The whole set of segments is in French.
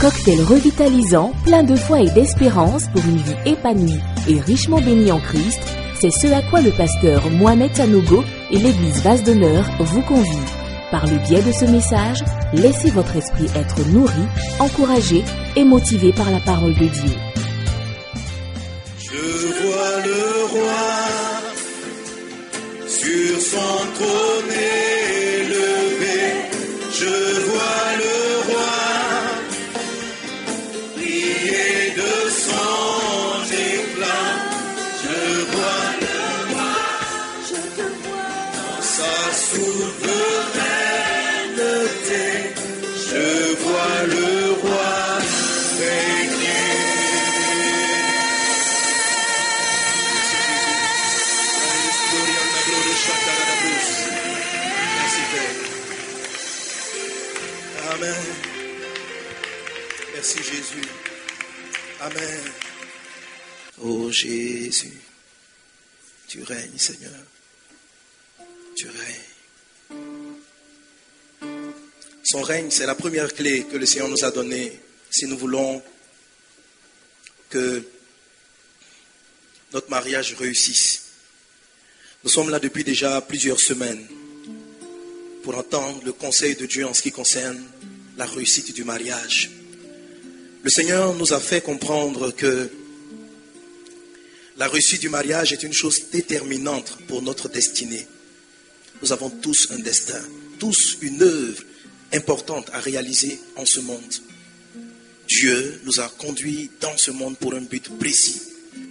cocktail revitalisant, plein de foi et d'espérance pour une vie épanouie et richement bénie en Christ, c'est ce à quoi le pasteur Mohamed Sanogo et l'église Vase d'Honneur vous convient. Par le biais de ce message, laissez votre esprit être nourri, encouragé et motivé par la parole de Dieu. Je vois le roi sur son trône élevé. Je vois le roi briller de son éclat. Je vois le roi, je te vois dans sa souveraineté. Je vois le roi régner. Merci Père. Amen. Merci Jésus. Amen. Oh Jésus, tu règnes Seigneur. Tu règnes. Son règne, c'est la première clé que le Seigneur nous a donnée si nous voulons que notre mariage réussisse. Nous sommes là depuis déjà plusieurs semaines pour entendre le conseil de Dieu en ce qui concerne la réussite du mariage. Le Seigneur nous a fait comprendre que la réussite du mariage est une chose déterminante pour notre destinée. Nous avons tous un destin, tous une œuvre importante à réaliser en ce monde. Dieu nous a conduits dans ce monde pour un but précis.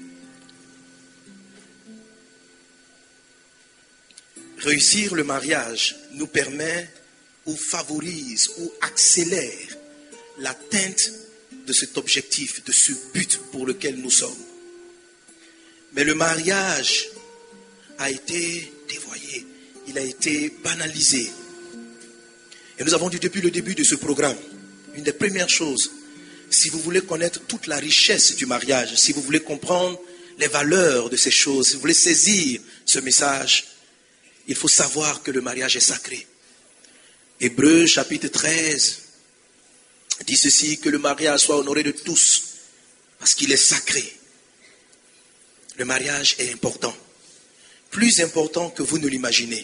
Réussir le mariage nous permet ou favorise ou accélère l'atteinte de cet objectif, de ce but pour lequel nous sommes. Mais le mariage a été dévoyé, il a été banalisé. Et nous avons dit depuis le début de ce programme, une des premières choses, si vous voulez connaître toute la richesse du mariage, si vous voulez comprendre les valeurs de ces choses, si vous voulez saisir ce message, il faut savoir que le mariage est sacré. Hébreux chapitre 13 dit ceci, que le mariage soit honoré de tous, parce qu'il est sacré. Le mariage est important, plus important que vous ne l'imaginez.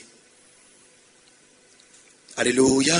Alléluia.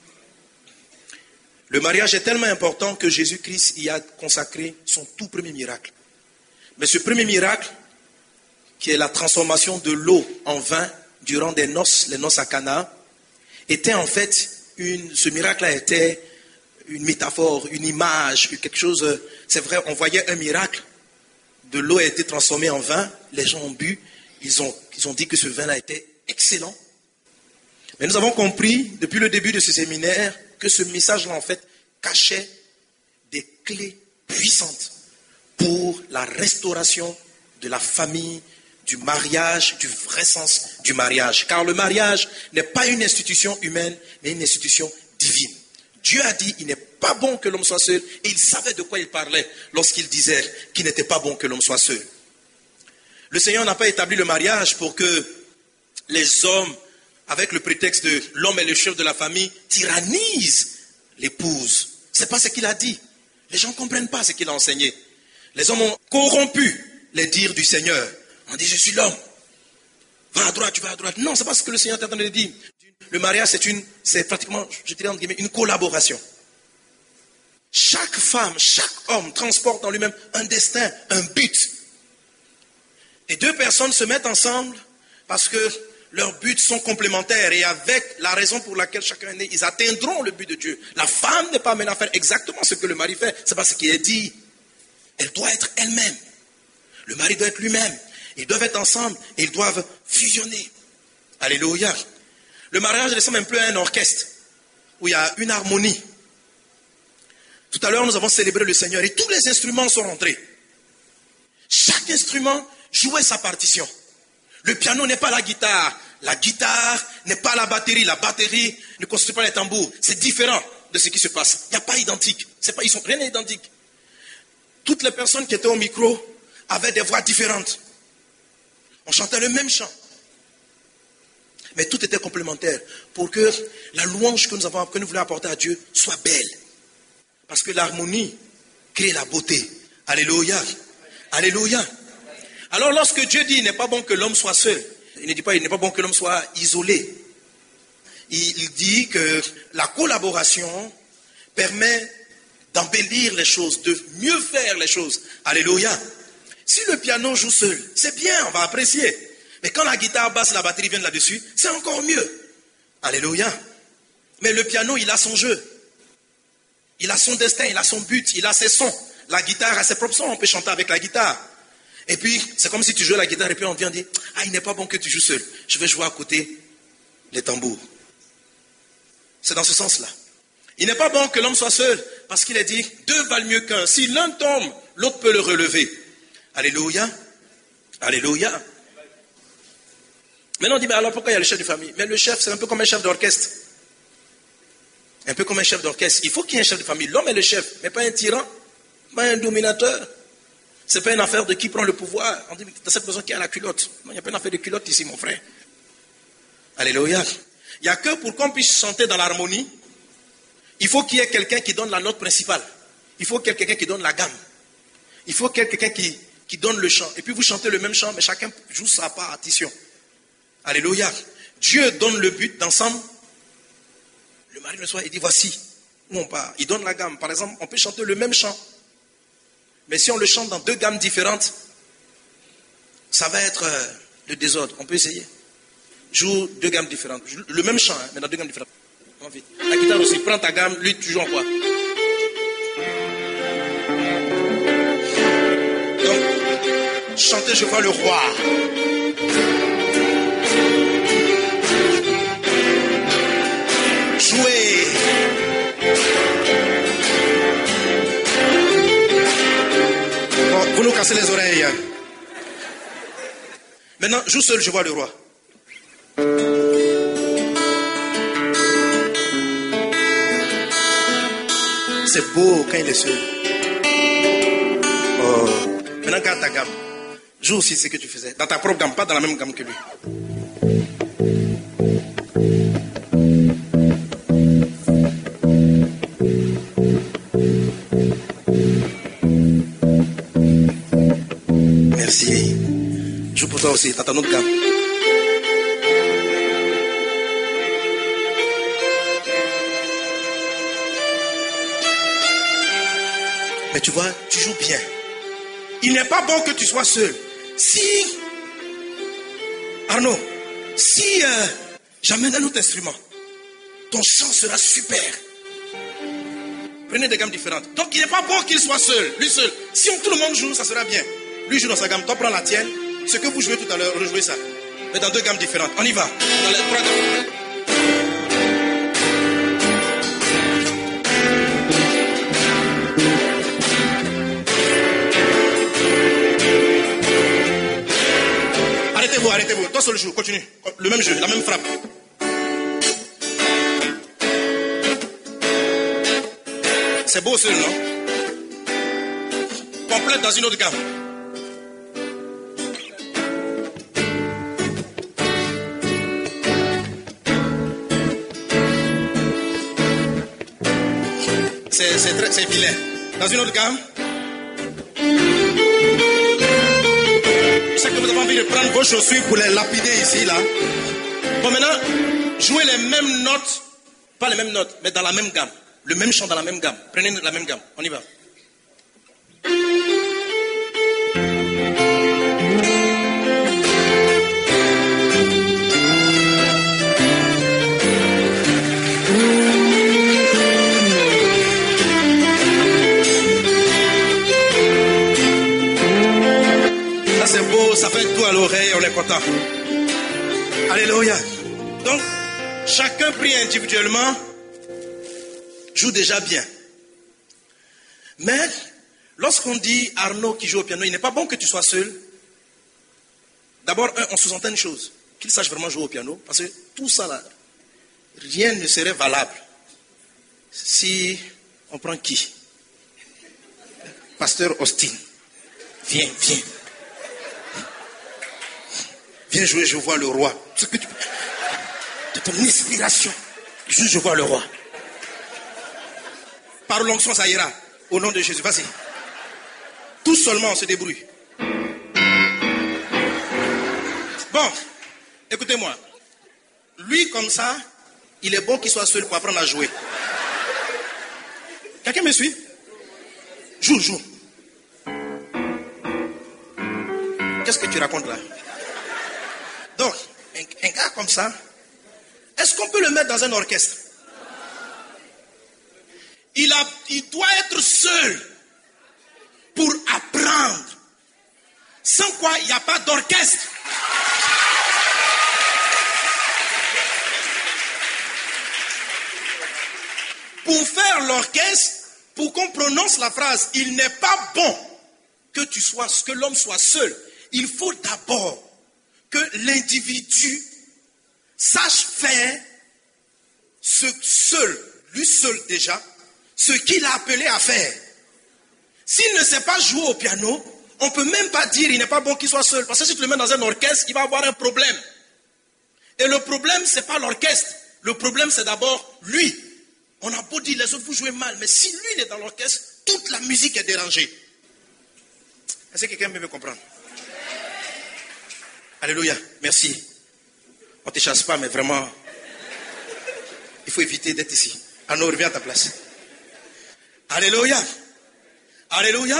Le mariage est tellement important que Jésus-Christ y a consacré son tout premier miracle. Mais ce premier miracle, qui est la transformation de l'eau en vin durant des noces, les noces à Cana, était en fait ce miracle-là était une métaphore, une image, quelque chose. C'est vrai, on voyait un miracle. De l'eau a été transformée en vin, les gens ont bu, ils ont dit que ce vin-là était excellent. Mais nous avons compris, depuis le début de ce séminaire, que ce message-là, en fait, cachait des clés puissantes pour la restauration de la famille, du mariage, du vrai sens du mariage. Car le mariage n'est pas une institution humaine, mais une institution divine. Dieu a dit, il n'est pas bon que l'homme soit seul, et il savait de quoi il parlait lorsqu'il disait qu'il n'était pas bon que l'homme soit seul. Le Seigneur n'a pas établi le mariage pour que les hommes, avec le prétexte de l'homme est le chef de la famille, tyrannisent l'épouse. C'est pas ce qu'il a dit. Les gens ne comprennent pas ce qu'il a enseigné. Les hommes ont corrompu les dires du Seigneur. On dit, je suis l'homme. Va à droite, tu vas à droite. Non, c'est pas ce que le Seigneur est en train de dire. Le mariage, c'est pratiquement, je dirais entre guillemets, une collaboration. Chaque femme, chaque homme transporte en lui-même un destin, un but. Et deux personnes se mettent ensemble parce que leurs buts sont complémentaires. Et avec la raison pour laquelle chacun est né, ils atteindront le but de Dieu. La femme n'est pas amenée à faire exactement ce que le mari fait. C'est pas ce qui est dit. Elle doit être elle-même. Le mari doit être lui-même. Ils doivent être ensemble et ils doivent fusionner. Alléluia. Le mariage ressemble un peu à un orchestre où il y a une harmonie. Tout à l'heure, nous avons célébré le Seigneur et tous les instruments sont rentrés. Chaque instrument jouait sa partition. Le piano n'est pas la guitare. La guitare n'est pas la batterie ne constitue pas les tambours. C'est différent de ce qui se passe. Il n'y a pas identique. Ils sont rien identique. Toutes les personnes qui étaient au micro avaient des voix différentes. On chantait le même chant. Mais tout était complémentaire pour que la louange que nous voulons apporter à Dieu soit belle. Parce que l'harmonie crée la beauté. Alléluia. Alléluia. Alors lorsque Dieu dit il n'est pas bon que l'homme soit seul, il ne dit pas il n'est pas bon que l'homme soit isolé. Il dit que la collaboration permet d'embellir les choses, de mieux faire les choses. Alléluia. Si le piano joue seul, c'est bien, on va apprécier. Mais quand la guitare basse, la batterie viennent là-dessus, c'est encore mieux. Alléluia. Mais le piano, il a son jeu. Il a son destin, il a son but, il a ses sons. La guitare a ses propres sons, on peut chanter avec la guitare. Et puis, c'est comme si tu jouais la guitare et puis on vient dire, ah, il n'est pas bon que tu joues seul. Je vais jouer à côté les tambours. C'est dans ce sens-là. Il n'est pas bon que l'homme soit seul, parce qu'il est dit, deux valent mieux qu'un. Si l'un tombe, l'autre peut le relever. Alléluia. Alléluia. Maintenant on dit, mais alors pourquoi il y a le chef de famille? Mais le chef, c'est un peu comme un chef d'orchestre. Un peu comme un chef d'orchestre. Il faut qu'il y ait un chef de famille. L'homme est le chef, mais pas un tyran, pas un dominateur. Ce n'est pas une affaire de qui prend le pouvoir. On dit, dans cette maison qui a la culotte. Non, il n'y a pas une affaire de culotte ici, mon frère. Alléluia. Il n'y a que pour qu'on puisse chanter dans l'harmonie, il faut qu'il y ait quelqu'un qui donne la note principale. Il faut qu'il y ait quelqu'un qui donne la gamme. Il faut qu'il y ait quelqu'un qui donne le chant. Et puis vous chantez le même chant, mais chacun joue sa partition. Alléluia. Dieu donne le but d'ensemble. Le mari le soir, il dit voici où on part. Il donne la gamme. Par exemple, on peut chanter le même chant. Mais si on le chante dans deux gammes différentes, ça va être le désordre. On peut essayer. Joue deux gammes différentes. Le même chant, mais dans deux gammes différentes. La guitare aussi, prends ta gamme, lui tu joues en quoi? Donc, chantez Je vois le roi. Jouez. Bon, vous nous cassez les oreilles. Maintenant, joue seul, Je vois le roi. C'est beau quand il est seul. Oh. Maintenant, garde ta gamme. Joue aussi ce que tu faisais. Dans ta propre gamme, pas dans la même gamme que lui. Merci. Joue pour toi aussi, dans ta autre gamme. Mais tu vois, tu joues bien. Il n'est pas bon que tu sois seul. Si, Arnaud, si j'amène un autre instrument, ton chant sera super. Prenez des gammes différentes. Donc il n'est pas bon qu'il soit seul, lui seul. Si tout le monde joue, ça sera bien. Lui joue dans sa gamme, toi prends la tienne. Ce que vous jouez tout à l'heure, rejouez ça. Mais dans deux gammes différentes. On y va. Dans les trois gammes. Arrêtez-vous, toi seul joue, continue. Le même jeu, la même frappe. C'est beau seul, non? Complète dans une autre gamme. C'est vilain. Dans une autre gamme. Je sais que vous avez envie de prendre vos chaussures pour les lapider ici, là. Bon, maintenant, jouez les mêmes notes, pas les mêmes notes, mais dans la même gamme. Le même chant dans la même gamme. Prenez la même gamme. On y va. C'est beau, ça fait tout à l'oreille, on est content. Alléluia. Donc, chacun prie individuellement, joue déjà bien. Mais, lorsqu'on dit Arnaud qui joue au piano, il n'est pas bon que tu sois seul. D'abord, on sous-entend une chose, qu'il sache vraiment jouer au piano, parce que tout ça là, rien ne serait valable si on prend qui? Pasteur Austin. Viens. Viens jouer, Je vois le roi. Ce que tu... De ton inspiration. Je vois le roi. par l'onction, ça ira. Au nom de Jésus, vas-y. Tout seulement, on se débrouille. Bon, écoutez-moi. Lui, comme ça, il est bon qu'il soit seul pour apprendre à jouer. Quelqu'un me suit? Joue. Qu'est-ce que tu racontes là? Donc, un gars comme ça, est-ce qu'on peut le mettre dans un orchestre? Il doit être seul pour apprendre. Sans quoi, il n'y a pas d'orchestre. Pour faire l'orchestre, pour qu'on prononce la phrase, il n'est pas bon que l'homme soit seul. Il faut d'abord que l'individu sache faire lui seul déjà, ce qu'il a appelé à faire. S'il ne sait pas jouer au piano, on ne peut même pas dire qu'il n'est pas bon qu'il soit seul. Parce que si tu le mets dans un orchestre, il va avoir un problème. Et le problème, ce n'est pas l'orchestre. Le problème, c'est d'abord lui. On a beau dire les autres, vous jouez mal. Mais si lui, il est dans l'orchestre, toute la musique est dérangée. Est-ce que quelqu'un peut me comprendre? Alléluia. Merci. On ne te chasse pas, mais vraiment, il faut éviter d'être ici. Arnaud, reviens à ta place. Alléluia. Alléluia.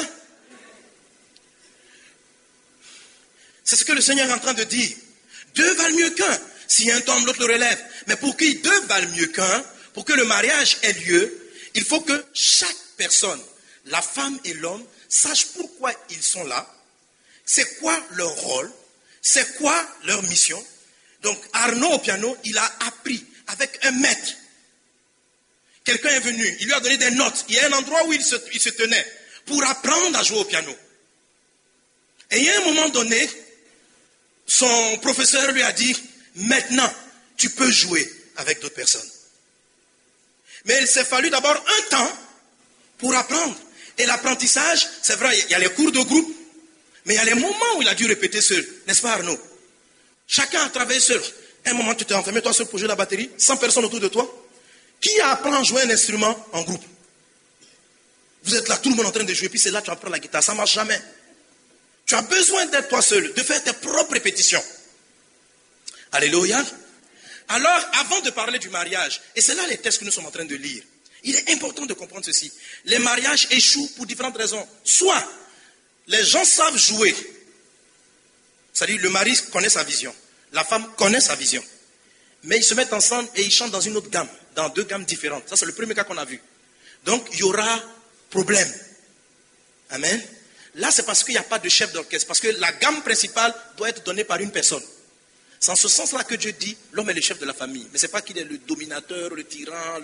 C'est ce que le Seigneur est en train de dire. Deux valent mieux qu'un. Si un tombe, l'autre le relève. Mais pour que deux valent mieux qu'un, pour que le mariage ait lieu, il faut que chaque personne, la femme et l'homme, sachent pourquoi ils sont là, c'est quoi leur rôle, c'est quoi leur mission. Donc Arnaud au piano, il a appris avec un maître. Quelqu'un est venu, il lui a donné des notes. Il y a un endroit où il se tenait pour apprendre à jouer au piano. Et il y a un moment donné, son professeur lui a dit, maintenant, tu peux jouer avec d'autres personnes. Mais il s'est fallu d'abord un temps pour apprendre. Et l'apprentissage, c'est vrai, il y a les cours de groupe, mais il y a les moments où il a dû répéter seul. N'est-ce pas Arnaud? Chacun a travaillé seul. Un moment, tu t'es enfermé toi seul pour jouer la batterie, sans personne autour de toi. Qui apprend à jouer un instrument en groupe? Vous êtes là, tout le monde en train de jouer, puis c'est là que tu apprends la guitare. Ça ne marche jamais. Tu as besoin d'être toi seul, de faire tes propres répétitions. Alléluia. Alors, avant de parler du mariage, et c'est là les textes que nous sommes en train de lire, il est important de comprendre ceci. Les mariages échouent pour différentes raisons. Soit, les gens savent jouer. C'est-à-dire, le mari connaît sa vision. La femme connaît sa vision. Mais ils se mettent ensemble et ils chantent dans une autre gamme, dans deux gammes différentes. Ça, c'est le premier cas qu'on a vu. Donc, il y aura problème. Amen. Là, c'est parce qu'il n'y a pas de chef d'orchestre. Parce que la gamme principale doit être donnée par une personne. C'est en ce sens-là que Dieu dit, l'homme est le chef de la famille. Mais ce n'est pas qu'il est le dominateur, le tyran,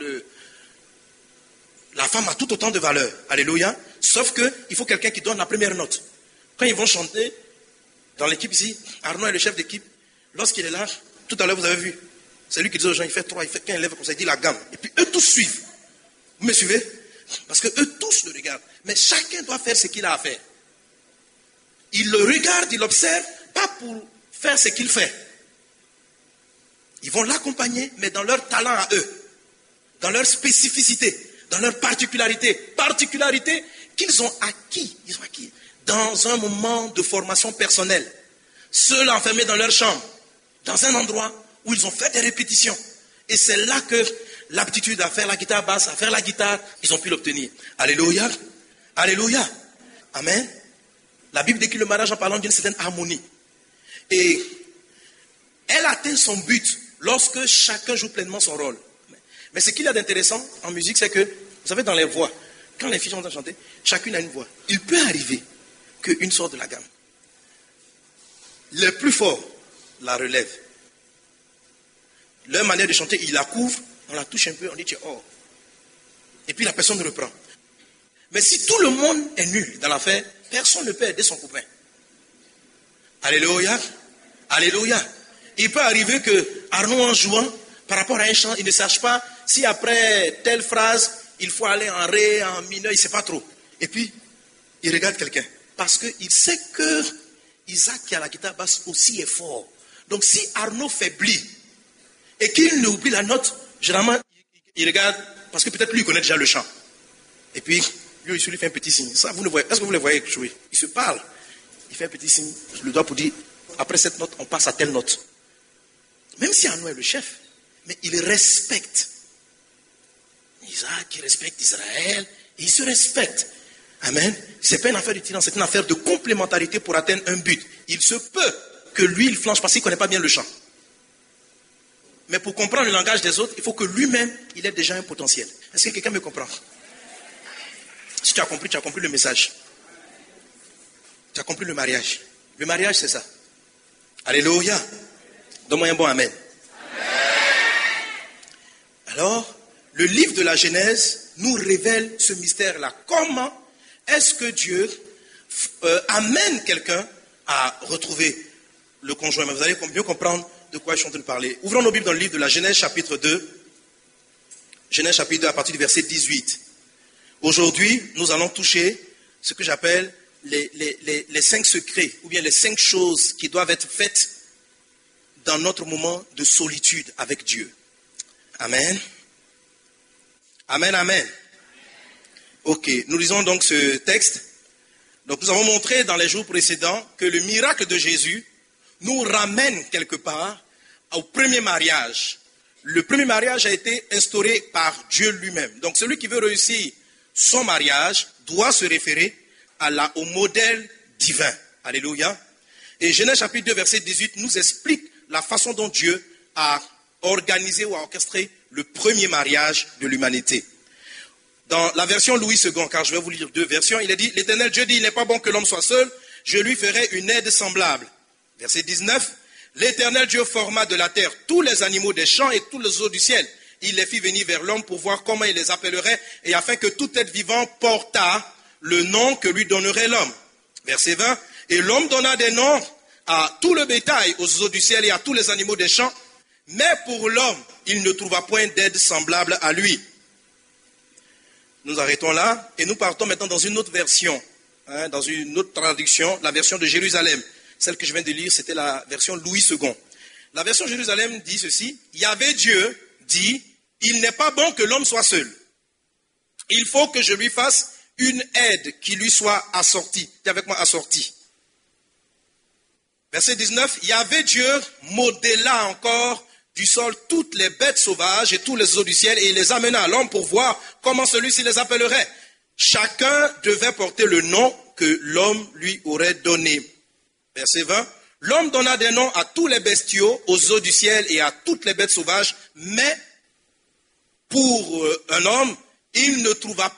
La femme a tout autant de valeur. Alléluia. Sauf qu'il faut quelqu'un qui donne la première note. Quand ils vont chanter, dans l'équipe ici, Arnaud est le chef d'équipe. Lorsqu'il est là, tout à l'heure vous avez vu, c'est lui qui dit aux gens, il fait 3, il fait 15 lèvres comme ça, il dit la gamme. Et puis eux tous suivent. Vous me suivez? Parce que eux tous le regardent. Mais chacun doit faire ce qu'il a à faire. Il le regarde, il l'observe, pas pour faire ce qu'il fait. Ils vont l'accompagner, mais dans leur talent à eux, dans leur spécificité, dans leur particularité qu'ils ont acquis. Ils ont acquis dans un moment de formation personnelle, seuls enfermés dans leur chambre, dans un endroit où ils ont fait des répétitions. Et c'est là que l'aptitude à faire la guitare basse, à faire la guitare, ils ont pu l'obtenir. Alléluia. Alléluia. Amen. La Bible décrit le mariage en parlant d'une certaine harmonie. Et elle atteint son but lorsque chacun joue pleinement son rôle. Mais ce qu'il y a d'intéressant en musique, c'est que, vous savez, dans les voix, quand les filles sont en train de chanter, chacune a une voix. Il peut arriver qu'une sorte de la gamme. Le plus fort la relève. Leur manière de chanter, il la couvre, on la touche un peu, on dit oh. Et puis la personne reprend. Mais si tout le monde est nul dans l'affaire, personne ne peut aider son copain. Alléluia. Alléluia. Il peut arriver que Arnaud, en jouant, par rapport à un chant, il ne sache pas si après telle phrase, il faut aller en ré, en mineur, il ne sait pas trop. Et puis, il regarde quelqu'un. Parce qu'il sait que Isaac qui a la guitare basse aussi est fort. Donc si Arnaud faiblit et qu'il ne oublie la note, généralement, il regarde, parce que peut-être lui, il connaît déjà le chant. Et puis, lui aussi, il fait un petit signe. Ça, vous le voyez. Est-ce que vous le voyez jouer? Il se parle. Il fait un petit signe, le doigt pour dire, après cette note, on passe à telle note. Même si Anou est le chef, mais il respecte Isaac, il respecte Israël, et il se respecte. Amen. Ce n'est pas une affaire de tyran, c'est une affaire de complémentarité pour atteindre un but. Il se peut que lui, il flanche parce qu'il ne connaît pas bien le chant. Mais pour comprendre le langage des autres, il faut que lui-même, il ait déjà un potentiel. Est-ce que quelqu'un me comprend? Si tu as compris le message. Tu as compris le mariage. Le mariage, c'est ça. Alléluia. Donne-moi un bon amen. Alors, le livre de la Genèse nous révèle ce mystère-là. Comment est-ce que Dieu amène quelqu'un à retrouver le conjoint? Mais vous allez mieux comprendre de quoi je suis en train de parler. Ouvrons nos Bibles dans le livre de la Genèse chapitre 2. Genèse chapitre 2 à partir du verset 18. Aujourd'hui, nous allons toucher ce que j'appelle les 5 secrets, ou bien les 5 choses qui doivent être faites dans notre moment de solitude avec Dieu. Amen. Amen, amen. Ok, nous lisons donc ce texte. Donc nous avons montré dans les jours précédents que le miracle de Jésus nous ramène quelque part au premier mariage. Le premier mariage a été instauré par Dieu lui-même. Donc celui qui veut réussir son mariage doit se référer au modèle divin. Alléluia. Et Genèse chapitre 2 verset 18 nous explique la façon dont Dieu a organisé ou a orchestré le premier mariage de l'humanité. Dans la version Louis II, car je vais vous lire 2 versions, il est dit, l'Éternel Dieu dit, il n'est pas bon que l'homme soit seul, je lui ferai une aide semblable. Verset 19, l'Éternel Dieu forma de la terre tous les animaux des champs et tous les oiseaux du ciel. Il les fit venir vers l'homme pour voir comment il les appellerait, et afin que tout être vivant portât le nom que lui donnerait l'homme. Verset 20, et l'homme donna des noms à tout le bétail, aux oiseaux du ciel et à tous les animaux des champs, mais pour l'homme, il ne trouva point d'aide semblable à lui. Nous arrêtons là et nous partons maintenant dans une autre version, dans une autre traduction, la version de Jérusalem. Celle que je viens de lire, c'était la version Louis II. La version Jérusalem dit ceci, Yahvé Dieu dit, il n'est pas bon que l'homme soit seul. Il faut que je lui fasse une aide qui lui soit assortie. Dis avec moi, assortie. Verset 19, Yahvé Dieu modéla encore du sol toutes les bêtes sauvages et tous les oiseaux du ciel et il les amena à l'homme pour voir comment celui-ci les appellerait. Chacun devait porter le nom que l'homme lui aurait donné. Verset 20, l'homme donna des noms à tous les bestiaux, aux oiseaux du ciel et à toutes les bêtes sauvages, mais pour un homme, il ne trouva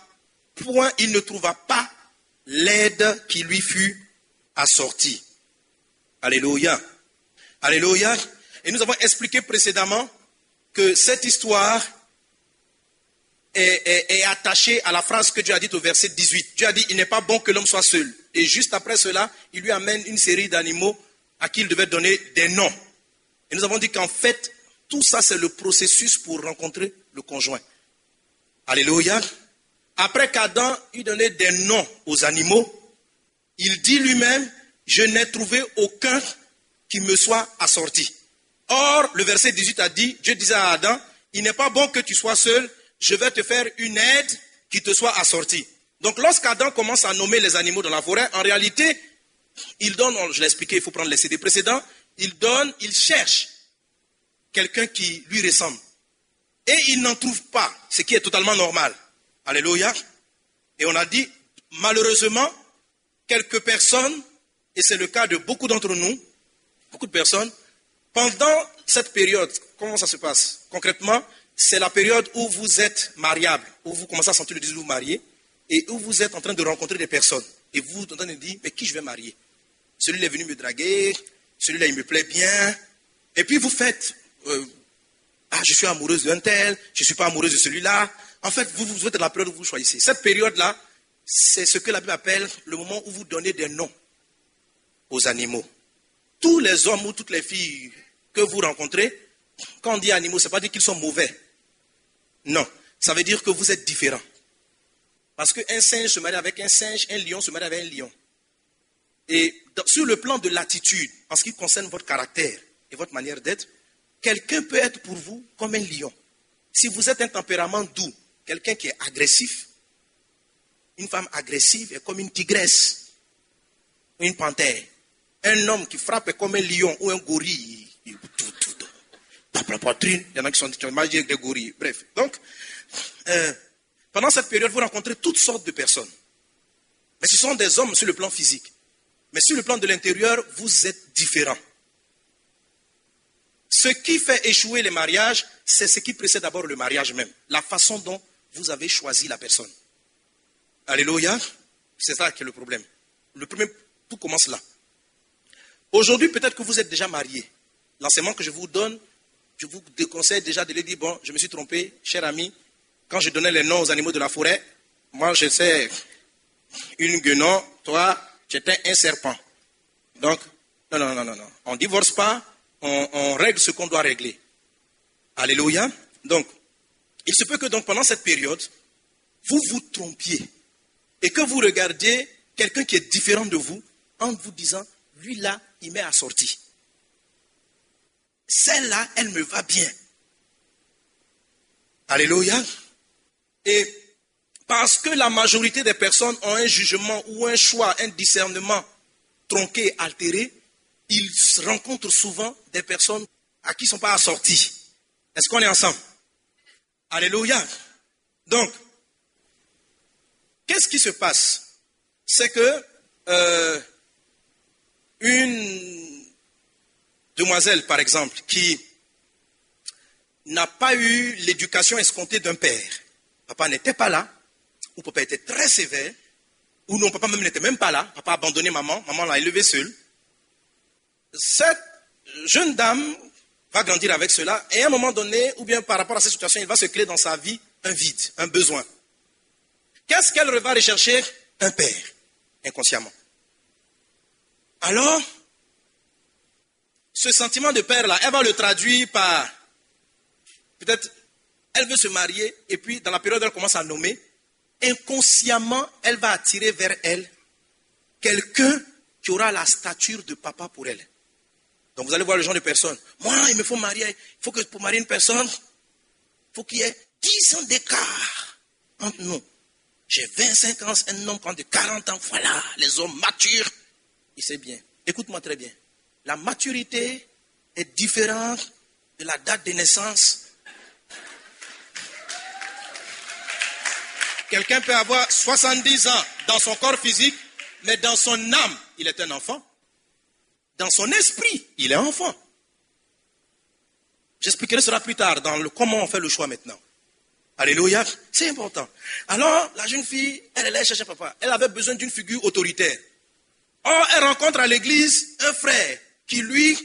pas l'aide qui lui fut assortie. Alléluia. Alléluia. Et nous avons expliqué précédemment que cette histoire est attachée à la phrase que Dieu a dite au verset 18. Dieu a dit, il n'est pas bon que l'homme soit seul. Et juste après cela, il lui amène une série d'animaux à qui il devait donner des noms. Et nous avons dit qu'en fait, tout ça c'est le processus pour rencontrer le conjoint. Alléluia. Après qu'Adam eut donné des noms aux animaux, il dit lui-même, je n'ai trouvé aucun qui me soit assorti. Or, le verset 18 a dit, Dieu disait à Adam, il n'est pas bon que tu sois seul, je vais te faire une aide qui te soit assortie. Donc, lorsqu'Adam commence à nommer les animaux dans la forêt, en réalité, il donne, je l'ai expliqué, il faut prendre les CD précédents, il cherche quelqu'un qui lui ressemble. Et il n'en trouve pas, ce qui est totalement normal. Alléluia. Et on a dit, malheureusement, quelques personnes, et c'est le cas de beaucoup d'entre nous, beaucoup de personnes, pendant cette période, comment ça se passe? Concrètement, c'est la période où vous êtes mariable, où vous commencez à sentir le désir de vous marier, et où vous êtes en train de rencontrer des personnes. Et vous êtes en train de dire, mais qui je vais marier? Celui-là est venu me draguer, celui-là il me plaît bien. Et puis vous faites, je suis amoureuse d'un tel, je ne suis pas amoureuse de celui-là. En fait, vous êtes dans la période où vous choisissez. Cette période-là, c'est ce que la Bible appelle le moment où vous donnez des noms aux animaux. Tous les hommes ou toutes les filles que vous rencontrez, quand on dit animaux, ce n'est pas dire qu'ils sont mauvais. Non, ça veut dire que vous êtes différents. Parce qu'un singe se marie avec un singe, un lion se marie avec un lion. Et sur le plan de l'attitude, en ce qui concerne votre caractère et votre manière d'être, quelqu'un peut être pour vous comme un lion. Si vous êtes un tempérament doux, quelqu'un qui est agressif, une femme agressive est comme une tigresse, une panthère. Un homme qui frappe est comme un lion ou un gorille. Tape la poitrine, il y en a qui sont magiques avec des gorilles. Bref, donc, pendant cette période, vous rencontrez toutes sortes de personnes. Mais ce sont des hommes sur le plan physique. Mais sur le plan de l'intérieur, vous êtes différents. Ce qui fait échouer les mariages, c'est ce qui précède d'abord le mariage même. La façon dont vous avez choisi la personne. Alléluia. C'est ça qui est le problème. Le premier, tout commence là. Aujourd'hui, peut-être que vous êtes déjà marié. L'enseignement que je vous donne, je vous déconseille déjà de lui dire, bon, je me suis trompé, cher ami. Quand je donnais les noms aux animaux de la forêt, moi je sais une guenon, toi, tu étais un serpent. Donc, non. On ne divorce pas. On règle ce qu'on doit régler. Alléluia. Donc, il se peut que donc pendant cette période, vous vous trompiez et que vous regardiez quelqu'un qui est différent de vous en vous disant, lui là, il m'est assorti. Celle-là, elle me va bien. Alléluia. Et parce que la majorité des personnes ont un jugement ou un choix, un discernement tronqué, altéré, ils rencontrent souvent des personnes à qui ils ne sont pas assortis. Est-ce qu'on est ensemble? Alléluia. Donc, qu'est-ce qui se passe? C'est que une demoiselle, par exemple, qui n'a pas eu l'éducation escomptée d'un père, papa n'était pas là, ou papa était très sévère, ou non, papa même n'était même pas là, papa a abandonné maman, maman l'a élevée seule. Cette jeune dame va grandir avec cela, et à un moment donné, ou bien par rapport à cette situation, il va se créer dans sa vie un vide, un besoin. Qu'est-ce qu'elle va rechercher? Un père, inconsciemment. Alors, ce sentiment de père-là, elle va le traduire par, peut-être, elle veut se marier, et puis dans la période où elle commence à nommer, inconsciemment, elle va attirer vers elle quelqu'un qui aura la stature de papa pour elle. Donc vous allez voir le genre de personne. Moi, il me faut marier. Il faut que pour marier une personne, il faut qu'il y ait 10 ans d'écart entre nous. J'ai 25 ans, un homme prend de 40 ans. Voilà, les hommes matures. Il sait bien. Écoute-moi très bien. La maturité est différente de la date de naissance. Quelqu'un peut avoir 70 ans dans son corps physique, mais dans son âme, il est un enfant. Dans son esprit, il est enfant. J'expliquerai cela plus tard dans le comment on fait le choix maintenant. Alléluia, c'est important. Alors, la jeune fille, elle allait chercher papa. Elle avait besoin d'une figure autoritaire. Or, elle rencontre à l'église un frère qui, lui,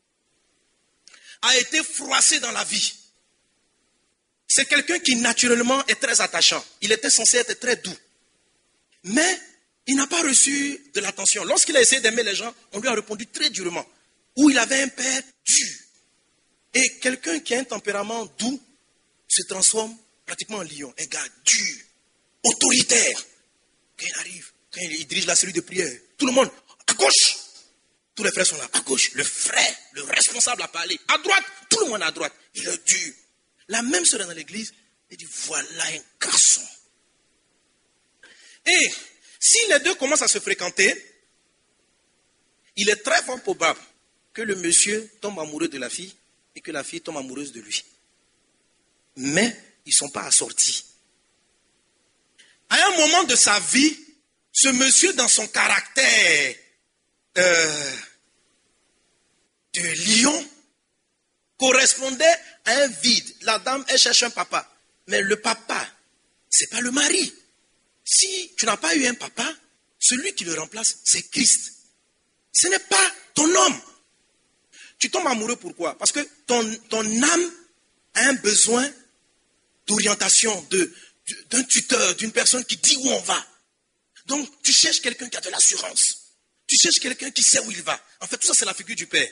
a été froissé dans la vie. C'est quelqu'un qui, naturellement, est très attachant. Il était censé être très doux. Mais il n'a pas reçu de l'attention. Lorsqu'il a essayé d'aimer les gens, on lui a répondu très durement. Ou il avait un père dur. Et quelqu'un qui a un tempérament doux se transforme pratiquement en lion. Un gars dur, autoritaire. Quand il arrive, quand il dirige la cellule de prière, tout le monde, à gauche. Tous les frères sont là, à gauche. Le frère, le responsable a parlé. À droite, tout le monde à droite. Il est dur. La même sœur dans l'église, elle dit, voilà un garçon. Et si les deux commencent à se fréquenter, il est très fort probable que le monsieur tombe amoureux de la fille et que la fille tombe amoureuse de lui. Mais ils ne sont pas assortis. À un moment de sa vie, ce monsieur, dans son caractère de lion, correspondait à un vide. La dame, elle cherche un papa. Mais le papa, ce n'est pas le mari. Si tu n'as pas eu un papa, celui qui le remplace, c'est Christ. Ce n'est pas ton homme. Tu tombes amoureux pourquoi? Parce que ton âme a un besoin d'orientation, d'un tuteur, d'une personne qui dit où on va. Donc, tu cherches quelqu'un qui a de l'assurance. Tu cherches quelqu'un qui sait où il va. En fait, tout ça, c'est la figure du Père.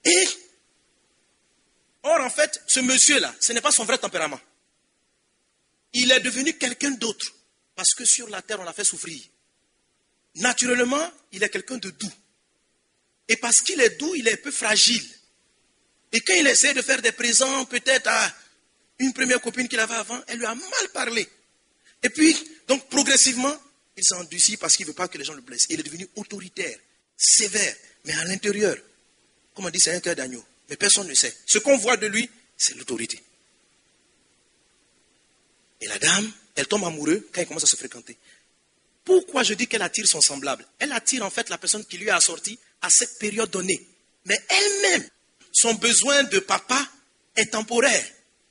Or, en fait, ce monsieur-là, ce n'est pas son vrai tempérament. Il est devenu quelqu'un d'autre. Parce que sur la terre, on l'a fait souffrir. Naturellement, il est quelqu'un de doux. Et parce qu'il est doux, il est un peu fragile. Et quand il essaie de faire des présents, peut-être à une première copine qu'il avait avant, elle lui a mal parlé. Et puis, donc progressivement, il s'est endurci parce qu'il ne veut pas que les gens le blessent. Il est devenu autoritaire, sévère, mais à l'intérieur, comme on dit, c'est un cœur d'agneau. Mais personne ne sait. Ce qu'on voit de lui, c'est l'autorité. Et la dame, elle tombe amoureuse quand elle commence à se fréquenter. Pourquoi je dis qu'elle attire son semblable? Elle attire en fait la personne qui lui a assorti à cette période donnée. Mais elle-même, son besoin de papa est temporaire.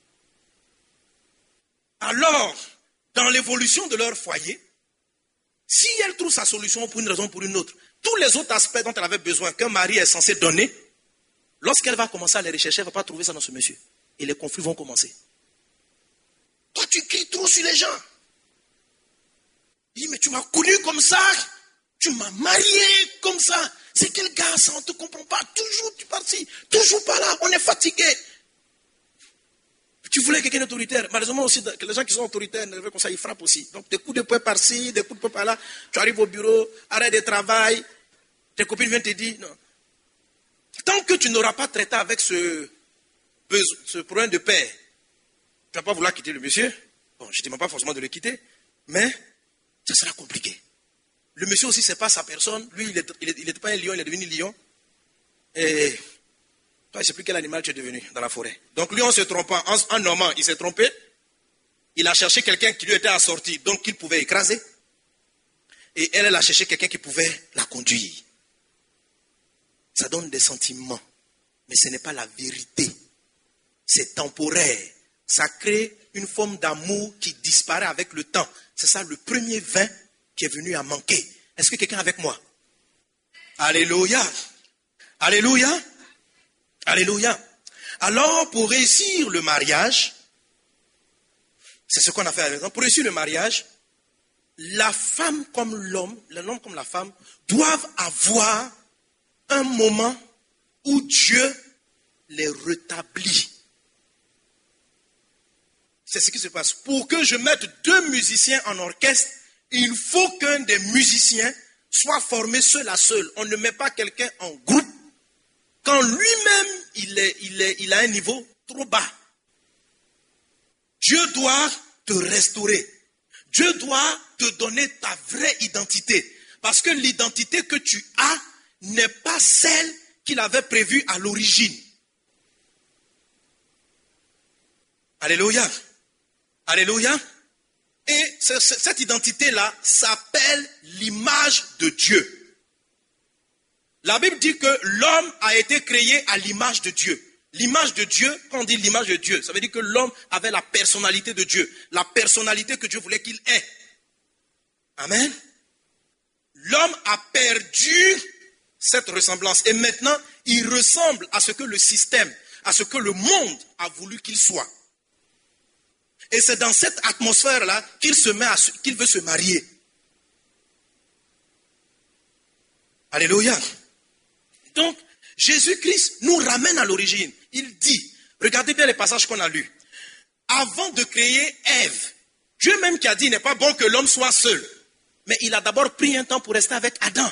Alors, dans l'évolution de leur foyer, si elle trouve sa solution pour une raison ou pour une autre, tous les autres aspects dont elle avait besoin qu'un mari est censé donner, lorsqu'elle va commencer à les rechercher, elle ne va pas trouver ça dans ce monsieur. Et les conflits vont commencer. Toi, tu cries trop sur les gens. Il dit, mais tu m'as connu comme ça, tu m'as marié comme ça. C'est quel gars ça, on ne te comprend pas. Toujours tu pars ci, toujours pas là, on est fatigué. Tu voulais quelqu'un d'autoritaire. Malheureusement aussi, les gens qui sont autoritaires, comme ça, ils frappent aussi. Donc des coups de poing par-ci, des coups de poing par-là. Tu arrives au bureau, arrêt de travail. Tes copines viennent te dire, non. Tant que tu n'auras pas traité avec ce problème de paix, tu ne vas pas vouloir quitter le monsieur. Bon, je ne demande pas forcément de le quitter, mais ça sera compliqué. Le monsieur aussi, ce n'est pas sa personne. Lui, il n'était pas un lion, il est devenu lion. Et toi, je ne sais plus quel animal tu es devenu dans la forêt. Donc lui, en se trompant, en nommant, il s'est trompé. Il a cherché quelqu'un qui lui était assorti, donc qu'il pouvait écraser. Et elle a cherché quelqu'un qui pouvait la conduire. Ça donne des sentiments, mais ce n'est pas la vérité. C'est temporaire. Ça crée une forme d'amour qui disparaît avec le temps. C'est ça le premier vin qui est venu à manquer. Est-ce que quelqu'un est avec moi? Alléluia. Alléluia. Alléluia. Alors, pour réussir le mariage, c'est ce qu'on a fait à la maison. Pour réussir le mariage, la femme comme l'homme comme la femme, doivent avoir un moment où Dieu les rétablit. C'est ce qui se passe. Pour que je mette 2 musiciens en orchestre, il faut qu'un des musiciens soit formé seul à seul. On ne met pas quelqu'un en groupe quand lui-même il a un niveau trop bas. Dieu doit te restaurer. Dieu doit te donner ta vraie identité. Parce que l'identité que tu as n'est pas celle qu'il avait prévue à l'origine. Alléluia. Alléluia. Et cette identité-là s'appelle l'image de Dieu. La Bible dit que l'homme a été créé à l'image de Dieu. L'image de Dieu, quand on dit l'image de Dieu, ça veut dire que l'homme avait la personnalité de Dieu. La personnalité que Dieu voulait qu'il ait. Amen. L'homme a perdu cette ressemblance. Et maintenant, il ressemble à ce que le système, à ce que le monde a voulu qu'il soit. Et c'est dans cette atmosphère-là qu'il veut se marier. Alléluia. Donc, Jésus-Christ nous ramène à l'origine. Il dit, regardez bien les passages qu'on a lus. Avant de créer Ève, Dieu même qui a dit, il n'est pas bon que l'homme soit seul. Mais il a d'abord pris un temps pour rester avec Adam.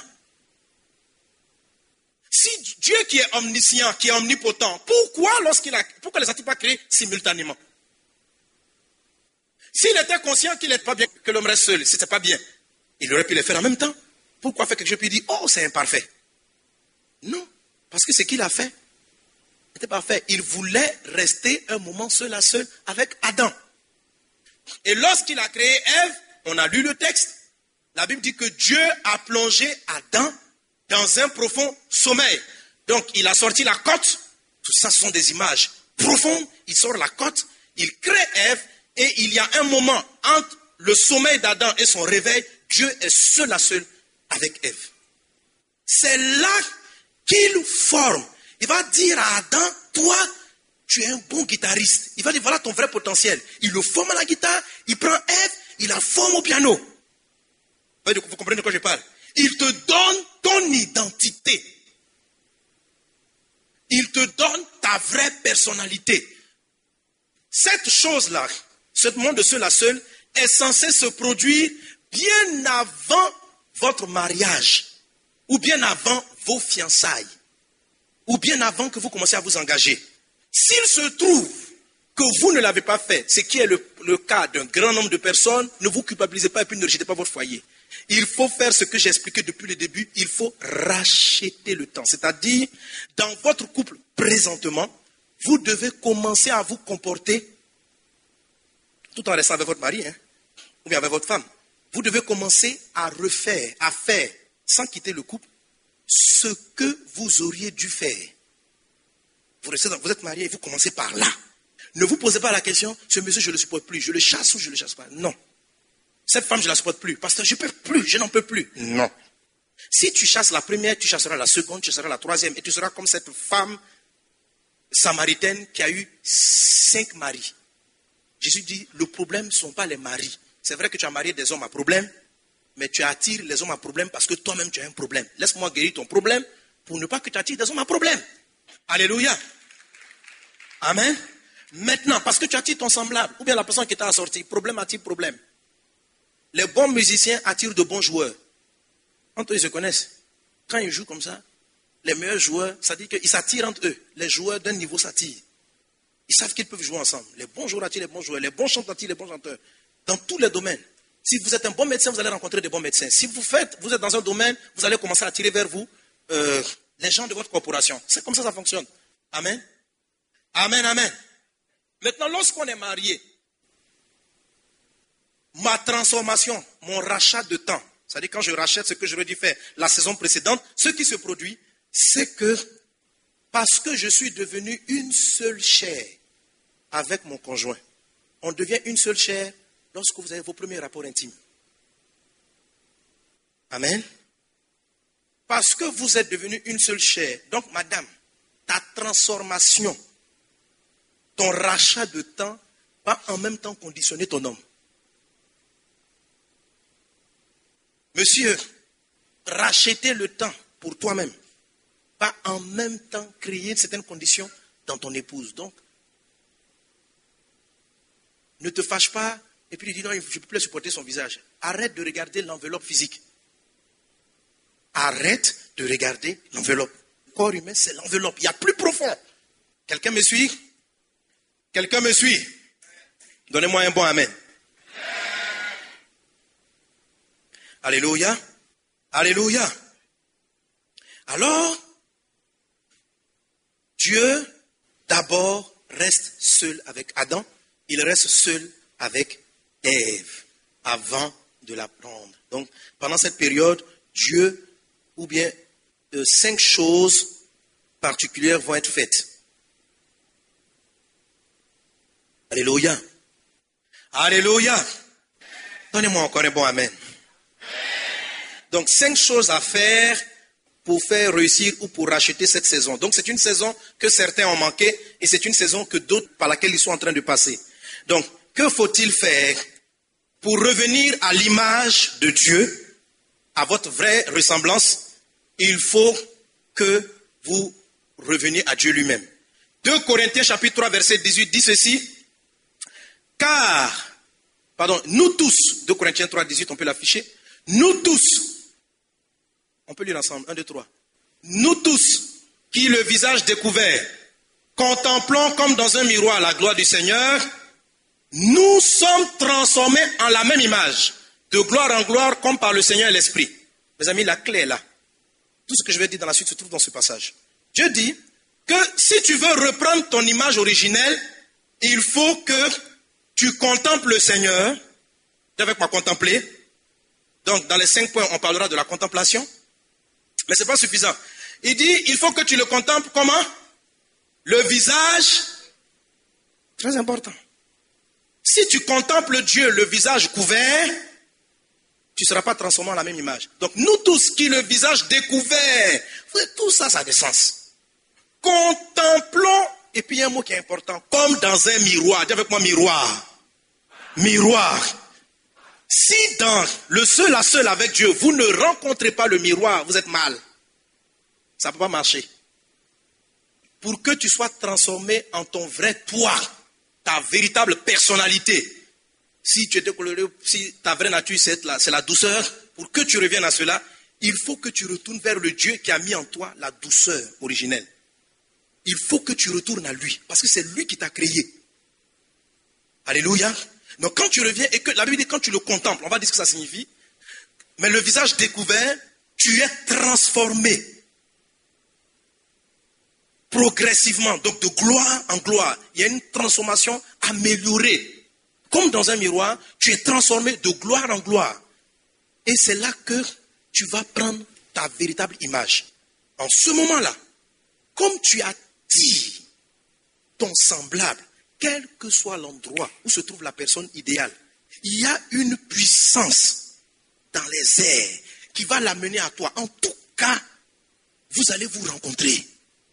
Si Dieu qui est omniscient, qui est omnipotent, pourquoi les a-t-il pas créés simultanément? S'il était conscient qu'il n'était pas bien que l'homme reste seul, si ce n'était pas bien, il aurait pu les faire en même temps. Pourquoi faire quelque chose puis dire, oh, c'est imparfait? Non, parce que ce qu'il a fait n'était pas parfait. Il voulait rester un moment seul à seul avec Adam. Et lorsqu'il a créé Ève, on a lu le texte, la Bible dit que Dieu a plongé Adam dans un profond sommeil. Donc, il a sorti la côte. Tout ça, ce sont des images profondes. Il sort la côte, il crée Ève, et il y a un moment entre le sommeil d'Adam et son réveil, Dieu est seul à seul avec Ève. C'est là qu'il forme. Il va dire à Adam, toi, tu es un bon guitariste. Il va dire, voilà ton vrai potentiel. Il le forme à la guitare, il prend Ève, il la forme au piano. Vous comprenez de quoi je parle? Il te donne ton identité. Il te donne ta vraie personnalité. Cette chose-là, ce monde de seul à seul, est censé se produire bien avant votre mariage, ou bien avant vos fiançailles, ou bien avant que vous commenciez à vous engager. S'il se trouve que vous ne l'avez pas fait, ce qui est le cas d'un grand nombre de personnes, ne vous culpabilisez pas et puis ne rejetez pas votre foyer. Il faut faire ce que j'ai expliqué depuis le début. Il faut racheter le temps. C'est-à-dire, dans votre couple présentement, vous devez commencer à vous comporter, tout en restant avec votre mari, ou bien avec votre femme. Vous devez commencer à refaire, à faire, sans quitter le couple, ce que vous auriez dû faire. Vous êtes marié et vous commencez par là. Ne vous posez pas la question, ce monsieur, je ne le supporte plus. Je le chasse ou je ne le chasse pas. Non. Cette femme, je ne la supporte plus. Parce que je ne peux plus, je n'en peux plus. Non. Si tu chasses la première, tu chasseras la seconde, tu chasseras la troisième. Et tu seras comme cette femme samaritaine qui a eu 5 maris. Jésus dit, le problème ne sont pas les maris. C'est vrai que tu as marié des hommes à problème, mais tu attires les hommes à problème parce que toi-même tu as un problème. Laisse-moi guérir ton problème pour ne pas que tu attires des hommes à problème. Alléluia. Amen. Maintenant, parce que tu attires ton semblable, ou bien la personne qui t'a assorti, problème attire problème. Les bons musiciens attirent de bons joueurs. Entre eux, ils se connaissent. Quand ils jouent comme ça, les meilleurs joueurs, ça dit qu'ils s'attirent entre eux. Les joueurs d'un niveau s'attirent. Ils savent qu'ils peuvent jouer ensemble. Les bons joueurs attirent les bons joueurs. Les bons chanteurs attirent les bons chanteurs. Dans tous les domaines. Si vous êtes un bon médecin, vous allez rencontrer des bons médecins. Si vous êtes dans un domaine, vous allez commencer à attirer vers vous les gens de votre corporation. C'est comme ça que ça fonctionne. Amen. Amen, amen. Maintenant, lorsqu'on est marié, ma transformation, mon rachat de temps, c'est-à-dire quand je rachète ce que j'aurais dû faire la saison précédente, ce qui se produit, c'est que parce que je suis devenu une seule chair avec mon conjoint, on devient une seule chair lorsque vous avez vos premiers rapports intimes. Amen. Parce que vous êtes devenu une seule chair, donc madame, ta transformation, ton rachat de temps va en même temps conditionner ton homme. Monsieur, racheter le temps pour toi-même va en même temps créer certaines conditions dans ton épouse. Donc, ne te fâche pas et puis dis non, je ne peux plus supporter son visage. Arrête de regarder l'enveloppe physique. Arrête de regarder l'enveloppe. Le corps humain, c'est l'enveloppe. Il y a plus profond. Quelqu'un me suit? Quelqu'un me suit? Donnez-moi un bon amen. Alléluia. Alléluia. Alors, Dieu d'abord reste seul avec Adam. Il reste seul avec Ève avant de la prendre. Donc, pendant cette période, Dieu, ou bien 5 choses particulières vont être faites. Alléluia. Alléluia. Donnez-moi encore un bon amen. Donc, 5 choses à faire pour faire réussir ou pour racheter cette saison. Donc, c'est une saison que certains ont manqué et c'est une saison que d'autres par laquelle ils sont en train de passer. Donc, que faut-il faire pour revenir à l'image de Dieu, à votre vraie ressemblance? Il faut que vous reveniez à Dieu lui-même. 2 Corinthiens chapitre 3 verset 18 dit ceci. Nous tous, 2 Corinthiens 3, 18, on peut l'afficher. Nous tous, on peut lire ensemble, 1, 2, 3. Nous tous, qui le visage découvert, contemplons comme dans un miroir la gloire du Seigneur, nous sommes transformés en la même image, de gloire en gloire, comme par le Seigneur et l'Esprit. Mes amis, la clé est là. Tout ce que je vais dire dans la suite se trouve dans ce passage. Dieu dit que si tu veux reprendre ton image originelle, il faut que tu contemples le Seigneur. Dis avec moi, contempler. Donc, dans les 5 points, on parlera de la contemplation. Mais ce n'est pas suffisant. Il dit, il faut que tu le contemples comment? Le visage. Très important. Si tu contemples Dieu, le visage couvert, tu ne seras pas transformé en la même image. Donc, nous tous qui le visage découvert, tout ça, ça a des sens. Contemplons, et puis il y a un mot qui est important, comme dans un miroir. Dis avec moi, miroir. Miroir. Si dans le seul à seul avec Dieu, vous ne rencontrez pas le miroir, vous êtes mal. Ça ne peut pas marcher. Pour que tu sois transformé en ton vrai toi, ta véritable personnalité, si tu es décoloré, si ta vraie nature c'est la douceur, pour que tu reviennes à cela, il faut que tu retournes vers le Dieu qui a mis en toi la douceur originelle. Il faut que tu retournes à lui, parce que c'est lui qui t'a créé. Alléluia. Donc quand tu reviens et que la Bible dit quand tu le contemples, on va dire ce que ça signifie. Mais le visage découvert, tu es transformé. Progressivement, donc de gloire en gloire. Il y a une transformation améliorée. Comme dans un miroir, tu es transformé de gloire en gloire. Et c'est là que tu vas prendre ta véritable image. En ce moment-là, comme tu attires ton semblable, quel que soit l'endroit où se trouve la personne idéale, il y a une puissance dans les airs qui va l'amener à toi. En tout cas, vous allez vous rencontrer.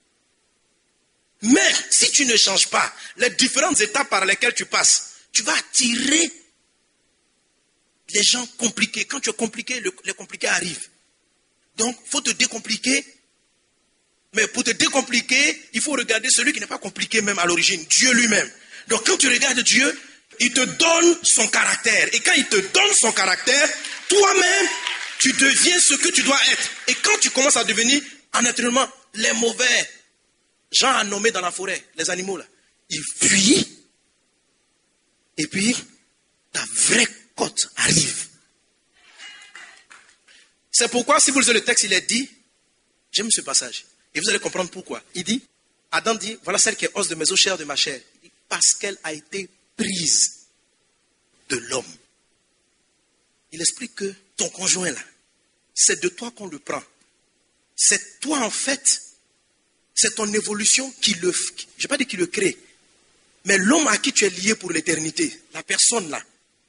Mais si tu ne changes pas les différentes étapes par lesquelles tu passes, tu vas attirer les gens compliqués. Quand tu es compliqué, les compliqués arrivent. Donc, il faut te décompliquer. Mais pour te décompliquer, il faut regarder celui qui n'est pas compliqué même à l'origine, Dieu lui-même. Donc, quand tu regardes Dieu, il te donne son caractère. Et quand il te donne son caractère, toi-même, tu deviens ce que tu dois être. Et quand tu commences à devenir, naturellement, les mauvais gens à nommer dans la forêt, les animaux là, ils fuient. Et puis, ta vraie côte arrive. C'est pourquoi, si vous lisez le texte, il est dit, j'aime ce passage, et vous allez comprendre pourquoi. Il dit, Adam dit, voilà celle qui est os de mes os, chair de ma chair. Il dit, parce qu'elle a été prise de l'homme. Il explique que ton conjoint là, c'est de toi qu'on le prend. C'est toi en fait, c'est ton évolution qui le, je ne vais pas dire qui le crée, mais l'homme à qui tu es lié pour l'éternité, la personne là,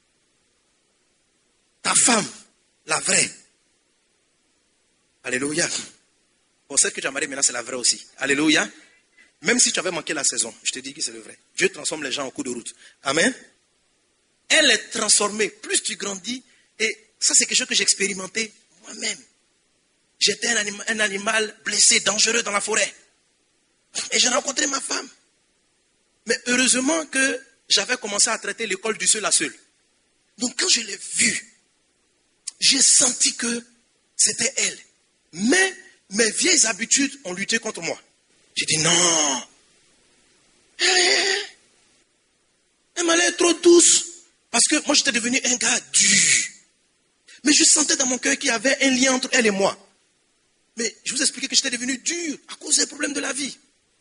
ta femme, la vraie. Alléluia. Bon, celle que tu as mariée maintenant, c'est la vraie aussi. Alléluia. Même si tu avais manqué la saison, je te dis que c'est le vrai. Dieu transforme les gens au cours de route. Amen. Elle est transformée. Plus tu grandis, et ça c'est quelque chose que j'ai expérimenté moi-même. J'étais un animal blessé, dangereux dans la forêt. Et j'ai rencontré ma femme. Mais heureusement que j'avais commencé à traiter l'école du seul à seul. Donc quand je l'ai vue, j'ai senti que c'était elle. Mais mes vieilles habitudes ont lutté contre moi. J'ai dit non. Elle m'a l'air trop douce. Parce que moi j'étais devenu un gars dur. Mais je sentais dans mon cœur qu'il y avait un lien entre elle et moi. Mais je vous expliquais que j'étais devenu dur à cause des problèmes de la vie.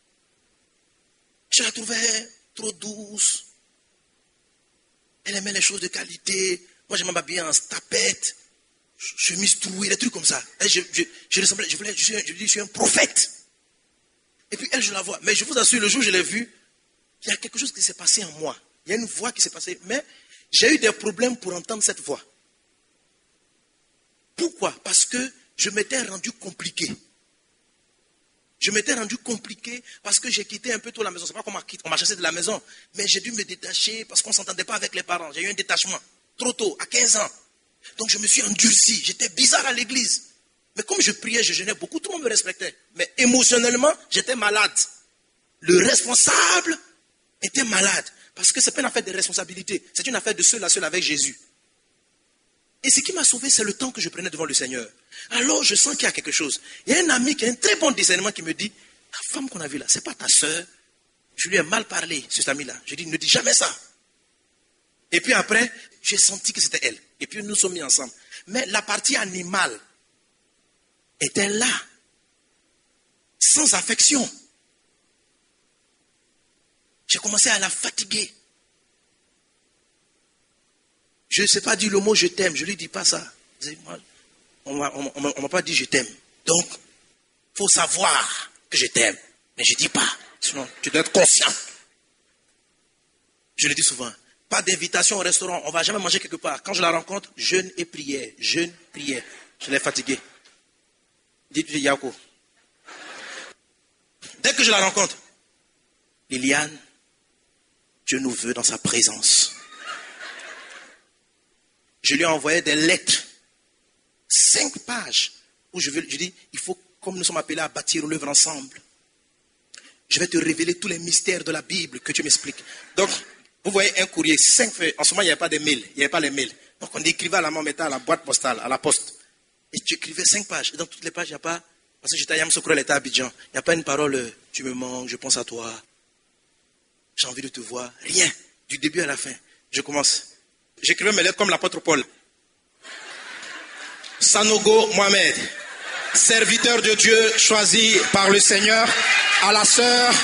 Je la trouvais trop douce. Elle aimait les choses de qualité. Moi j'aimais m'habiller en tapette. Chemise trouée, des trucs comme ça. Et je ressemblais, je suis un prophète. Et puis elle, je la vois. Mais je vous assure, le jour où je l'ai vue, il y a quelque chose qui s'est passé en moi. Il y a une voix qui s'est passée. Mais j'ai eu des problèmes pour entendre cette voix. Pourquoi? Parce que je m'étais rendu compliqué. Je m'étais rendu compliqué parce que j'ai quitté un peu tôt la maison. C'est pas qu'on m'a chassé de la maison. Mais j'ai dû me détacher parce qu'on ne s'entendait pas avec les parents. J'ai eu un détachement. Trop tôt, à 15 ans. Donc je me suis endurci. J'étais bizarre à l'église. Mais comme je priais, je jeûnais beaucoup, tout le monde me respectait. Mais émotionnellement, j'étais malade. Le responsable était malade. Parce que ce n'est pas une affaire de responsabilité. C'est une affaire de seul à seul avec Jésus. Et ce qui m'a sauvé, c'est le temps que je prenais devant le Seigneur. Alors je sens qu'il y a quelque chose. Il y a un ami qui a un très bon discernement qui me dit, la femme qu'on a vue là, ce n'est pas ta soeur. Je lui ai mal parlé, cet ami-là. Je lui ai dit, ne dis jamais ça. Et puis après, j'ai senti que c'était elle. Et puis nous nous sommes mis ensemble. Mais la partie animale était là. Sans affection. J'ai commencé à la fatiguer. Je ne sais pas dire le mot je t'aime. Je ne lui dis pas ça. On ne m'a pas dit je t'aime. Donc, il faut savoir que je t'aime. Mais je ne dis pas. Sinon, tu dois être conscient. Je le dis souvent. Pas d'invitation au restaurant. On ne va jamais manger quelque part. Quand je la rencontre, jeûne et prière. Jeûne, prière. Je l'ai fatigué. Dites-lui Yako. Dès que je la rencontre, Liliane, Dieu nous veut dans sa présence. Je lui ai envoyé des lettres. 5 pages. Où je dis, il faut, comme nous sommes appelés à bâtir l'œuvre ensemble. Je vais te révéler tous les mystères de la Bible que tu m'expliques. Donc, vous voyez un courrier, 5 feuilles. En ce moment, il n'y avait pas de mails. Il n'y avait pas les mails. Donc, on écrivait à la main, on mettait à la boîte postale, à la poste. Et tu écrivais 5 pages. Et dans toutes les pages, il n'y a pas, parce que j'étais à Yamsoukro, elle était à Abidjan. Il n'y a pas une parole, tu me manques, je pense à toi. J'ai envie de te voir. Rien. Du début à la fin. Je commence. J'écrivais mes lettres comme l'apôtre Paul. Sanogo Mohamed, serviteur de Dieu choisi par le Seigneur, à la sœur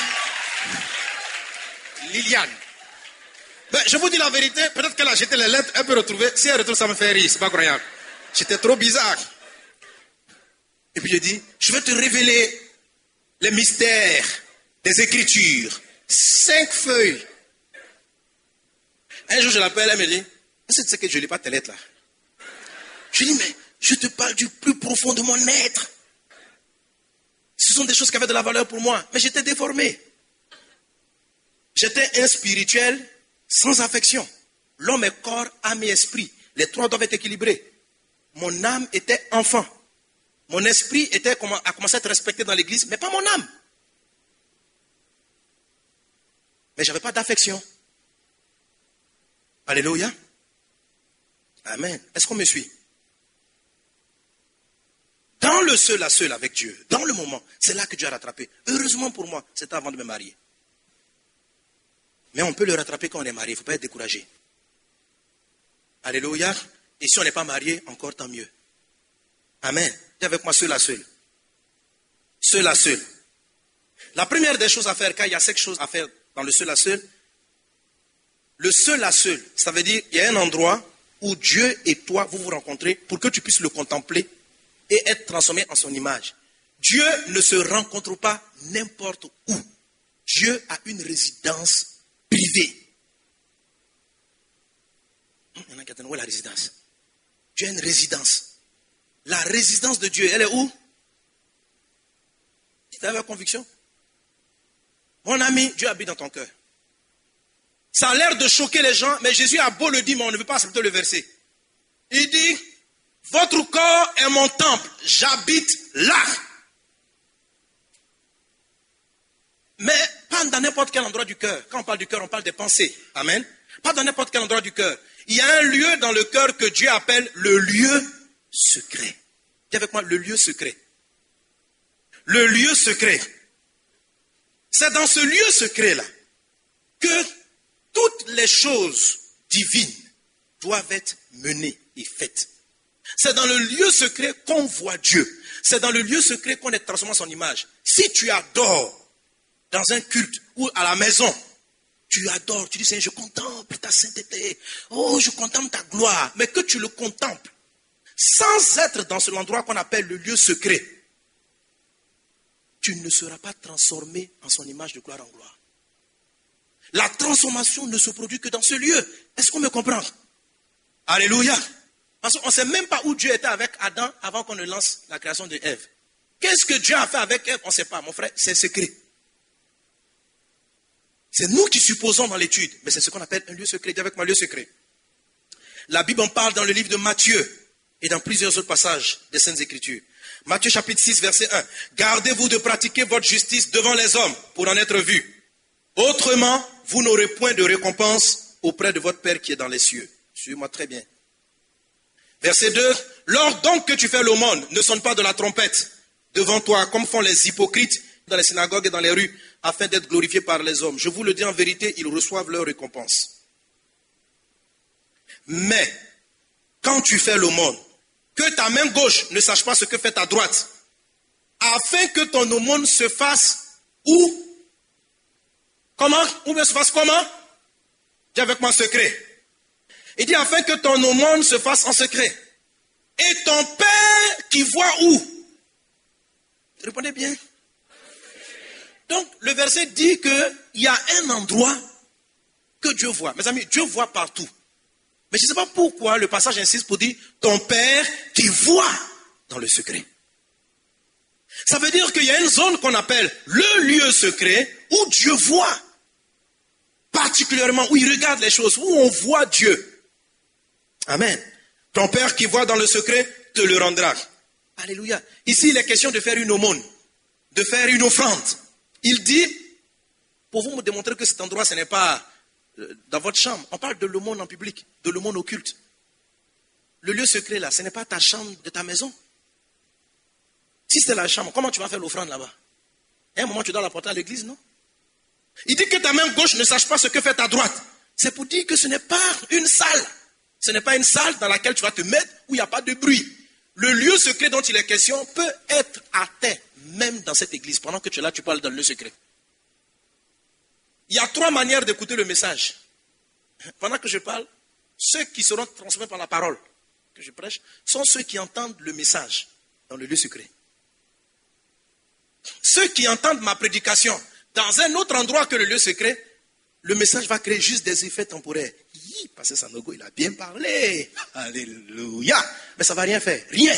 Liliane. Ben, je vous dis la vérité, peut-être qu'elle a jeté les lettres, elle peut retrouver. Si elle retrouve, ça me fait rire, c'est pas croyable. J'étais trop bizarre. Et puis je dis, je vais te révéler les mystères des Écritures. 5 feuilles. Un jour, je l'appelle, elle me dit, est-ce que tu sais que je ne lis pas tes lettres là? Je dis, mais je te parle du plus profond de mon être. Ce sont des choses qui avaient de la valeur pour moi. Mais j'étais déformé. J'étais un spirituel sans affection. L'homme est corps, âme et esprit. Les 3 doivent être équilibrés. Mon âme était enfant. Mon esprit a commencé à être respecté dans l'église, mais pas mon âme. Mais je n'avais pas d'affection. Alléluia. Amen. Est-ce qu'on me suit? Dans le seul à seul avec Dieu, dans le moment, c'est là que Dieu a rattrapé. Heureusement pour moi, c'était avant de me marier. Mais on peut le rattraper quand on est marié, il ne faut pas être découragé. Alléluia. Et si on n'est pas marié, encore tant mieux. Amen. Dis avec moi seul à seul. Seul à seul. La première des choses à faire, car il y a 5 choses à faire dans le seul à seul. Le seul à seul, ça veut dire qu'il y a un endroit où Dieu et toi, vous vous rencontrez pour que tu puisses le contempler et être transformé en son image. Dieu ne se rencontre pas n'importe où. Dieu a une résidence privée. Il y en a qui attendent où est la résidence? Dieu a une résidence. La résidence de Dieu, elle est où? Tu as la conviction? Mon ami, Dieu habite dans ton cœur. Ça a l'air de choquer les gens, mais Jésus a beau le dire, mais on ne veut pas accepter le verset. Il dit, votre corps est mon temple, j'habite là. Mais pas dans n'importe quel endroit du cœur. Quand on parle du cœur, on parle des pensées. Amen. Pas dans n'importe quel endroit du cœur. Il y a un lieu dans le cœur que Dieu appelle le lieu secret. Dis avec moi, le lieu secret. Le lieu secret. C'est dans ce lieu secret-là que toutes les choses divines doivent être menées et faites. C'est dans le lieu secret qu'on voit Dieu. C'est dans le lieu secret qu'on est transformé en son image. Si tu adores dans un culte ou à la maison, tu adores, tu dis Seigneur, je contemple ta sainteté. Oh, je contemple ta gloire. Mais que tu le contemples sans être dans cet endroit qu'on appelle le lieu secret, tu ne seras pas transformé en son image de gloire en gloire. La transformation ne se produit que dans ce lieu. Est-ce qu'on me comprend? Alléluia. Parce qu'on ne sait même pas où Dieu était avec Adam avant qu'on ne lance la création de Ève. Qu'est-ce que Dieu a fait avec Ève? On ne sait pas, mon frère, c'est secret. C'est nous qui supposons dans l'étude, mais c'est ce qu'on appelle un lieu secret. Dis avec moi, lieu secret. La Bible en parle dans le livre de Matthieu et dans plusieurs autres passages des Saintes Écritures. Matthieu chapitre 6, verset 1. Gardez-vous de pratiquer votre justice devant les hommes pour en être vus. Autrement, vous n'aurez point de récompense auprès de votre Père qui est dans les cieux. Suivez-moi très bien. Verset 2. Lors donc que tu fais l'aumône, ne sonne pas de la trompette devant toi, comme font les hypocrites dans les synagogues et dans les rues, afin d'être glorifiés par les hommes. Je vous le dis en vérité, ils reçoivent leur récompense. Mais, quand tu fais l'aumône, que ta main gauche ne sache pas ce que fait ta droite, afin que ton aumône se fasse où? Comment? Ou bien se fasse comment? Dis avec moi secret. Il dit afin que ton aumône se fasse en secret. Et ton Père qui voit où? Répondez bien. Donc, le verset dit qu'il y a un endroit que Dieu voit. Mes amis, Dieu voit partout. Mais je ne sais pas pourquoi le passage insiste pour dire ton Père qui voit dans le secret. Ça veut dire qu'il y a une zone qu'on appelle le lieu secret où Dieu voit. Particulièrement où il regarde les choses, où on voit Dieu. Amen. Ton Père qui voit dans le secret te le rendra. Alléluia. Ici, il est question de faire une aumône, de faire une offrande. Il dit, pour vous me démontrer que cet endroit, ce n'est pas dans votre chambre. On parle de l'aumône en public, de l'aumône occulte. Le lieu secret là, ce n'est pas ta chambre de ta maison. Si c'est la chambre, comment tu vas faire l'offrande là-bas? À un moment, tu dois la porter à l'église, non? Il dit que ta main gauche ne sache pas ce que fait ta droite. C'est pour dire que ce n'est pas une salle. Ce n'est pas une salle dans laquelle tu vas te mettre où il n'y a pas de bruit. Le lieu secret dont il est question peut être atteint même dans cette église. Pendant que tu es là, tu parles dans le lieu secret. Il y a 3 manières d'écouter le message. Pendant que je parle, ceux qui seront transmis par la parole que je prêche sont ceux qui entendent le message dans le lieu secret. Ceux qui entendent ma prédication dans un autre endroit que le lieu secret, le message va créer juste des effets temporaires. Pasteur Sanogo, il a bien parlé. Alléluia. Mais ça ne va rien faire. Rien.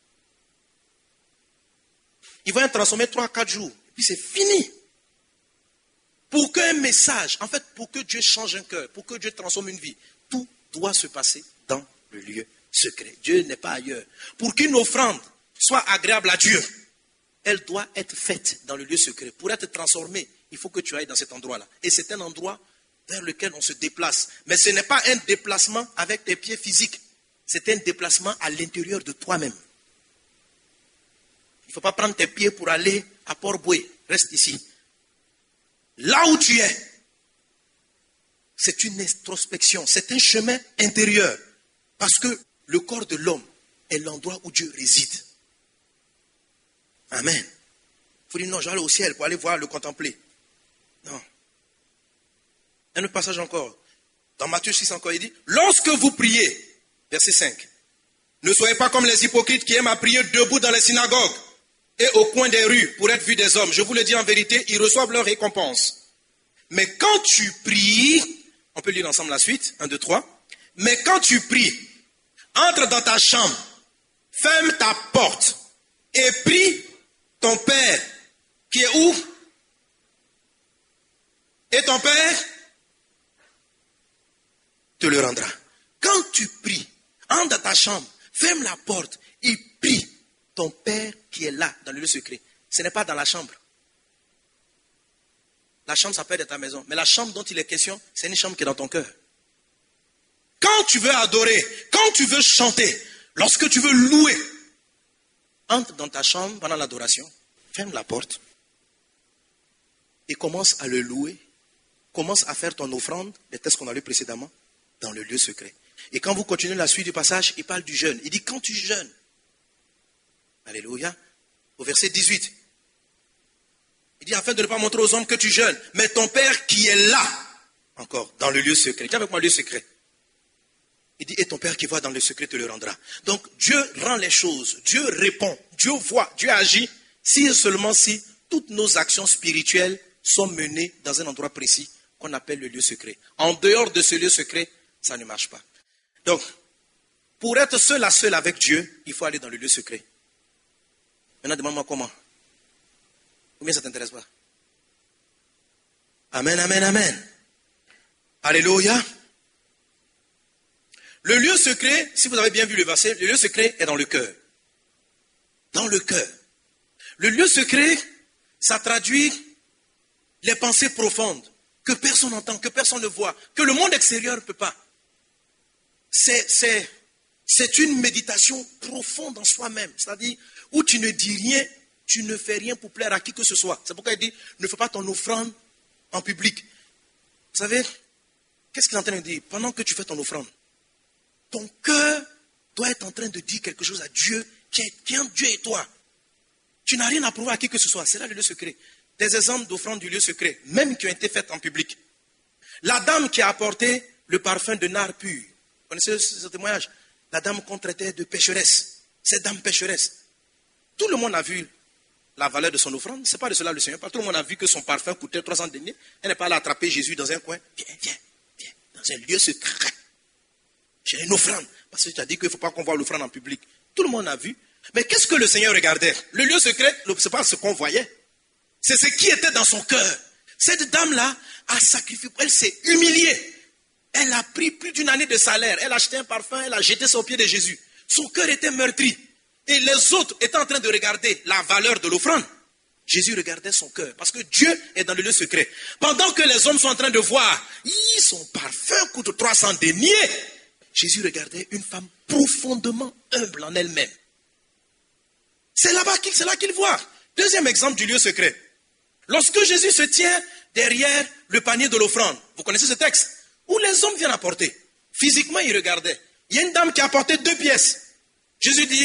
Il va être transformé 3-4 jours. Et puis c'est fini. Pour qu'un message, en fait, pour que Dieu change un cœur, pour que Dieu transforme une vie, tout doit se passer dans le lieu secret. Dieu n'est pas ailleurs. Pour qu'une offrande soit agréable à Dieu, elle doit être faite dans le lieu secret. Pour être transformée, il faut que tu ailles dans cet endroit-là. Et c'est un endroit vers lequel on se déplace. Mais ce n'est pas un déplacement avec tes pieds physiques. C'est un déplacement à l'intérieur de toi-même. Il ne faut pas prendre tes pieds pour aller à Port-Boué. Reste ici. Là où tu es, c'est une introspection. C'est un chemin intérieur. Parce que le corps de l'homme est l'endroit où Dieu réside. Amen. Il faut dire non, j'allais au ciel pour aller voir, le contempler. Non. Un autre passage encore. Dans Matthieu 6 encore, il dit, lorsque vous priez, verset 5, ne soyez pas comme les hypocrites qui aiment à prier debout dans les synagogues et au coin des rues pour être vus des hommes. Je vous le dis en vérité, ils reçoivent leur récompense. Mais quand tu pries, on peut lire ensemble la suite, 1, 2, 3. Mais quand tu pries, entre dans ta chambre, ferme ta porte et prie ton Père qui est où? Et ton Père te le rendra. Quand tu pries, entre dans ta chambre, ferme la porte et prie ton Père qui est là, dans le lieu secret. Ce n'est pas dans la chambre. La chambre, ça peut être ta maison. Mais la chambre dont il est question, c'est une chambre qui est dans ton cœur. Quand tu veux adorer, quand tu veux chanter, lorsque tu veux louer, entre dans ta chambre pendant l'adoration, ferme la porte et commence à le louer. Commence à faire ton offrande, les textes qu'on a lus précédemment, dans le lieu secret. Et quand vous continuez la suite du passage, il parle du jeûne. Il dit quand tu jeûnes, alléluia, au verset 18, il dit afin de ne pas montrer aux hommes que tu jeûnes, mais ton Père qui est là, encore, dans le lieu secret. Dis avec moi le lieu secret. Il dit, et ton Père qui voit dans le secret te le rendra. Donc Dieu rend les choses, Dieu répond, Dieu voit, Dieu agit, si et seulement si toutes nos actions spirituelles sont menées dans un endroit précis qu'on appelle le lieu secret. En dehors de ce lieu secret, ça ne marche pas. Donc, pour être seul à seul avec Dieu, il faut aller dans le lieu secret. Maintenant, demande-moi comment. Ou bien ça ne t'intéresse pas? Amen, amen, amen. Alléluia. Le lieu secret, si vous avez bien vu le verset, le lieu secret est dans le cœur. Dans le cœur. Le lieu secret, ça traduit les pensées profondes que personne n'entend, que personne ne voit, que le monde extérieur ne peut pas. C'est une méditation profonde en soi-même. C'est-à-dire où tu ne dis rien, tu ne fais rien pour plaire à qui que ce soit. C'est pourquoi il dit, ne fais pas ton offrande en public. Vous savez, qu'est-ce qu'il est en train de dire? Pendant que tu fais ton offrande, ton cœur doit être en train de dire quelque chose à Dieu, qui est un Dieu et toi. Tu n'as rien à prouver à qui que ce soit. C'est là le lieu secret. Des exemples d'offrandes du lieu secret, même qui ont été faites en public. La dame qui a apporté le parfum de nard pur. Vous connaissez ce témoignage? La dame qu'on traitait de pécheresse. Cette dame pécheresse. Tout le monde a vu la valeur de son offrande. Ce n'est pas de cela le Seigneur parle. Tout le monde a vu que son parfum coûtait 300 deniers. Elle n'est pas allée attraper Jésus dans un coin. Viens, dans un lieu secret. J'ai une offrande. Parce que tu as dit qu'il ne faut pas qu'on voit l'offrande en public. Tout le monde a vu. Mais qu'est-ce que le Seigneur regardait? Le lieu secret, ce n'est pas ce qu'on voyait. C'est ce qui était dans son cœur. Cette dame-là a sacrifié. Elle s'est humiliée. Elle a pris plus d'une année de salaire. Elle a acheté un parfum. Elle a jeté ça aux pieds de Jésus. Son cœur était meurtri. Et les autres étaient en train de regarder la valeur de l'offrande. Jésus regardait son cœur. Parce que Dieu est dans le lieu secret. Pendant que les hommes sont en train de voir, son parfum coûte 300 deniers. Jésus regardait une femme profondément humble en elle-même. C'est là qu'il voit. Deuxième exemple du lieu secret. Lorsque Jésus se tient derrière le panier de l'offrande, vous connaissez ce texte, où les hommes viennent apporter. Physiquement, il regardait. Il y a une dame qui a apporté 2 pièces. Jésus dit,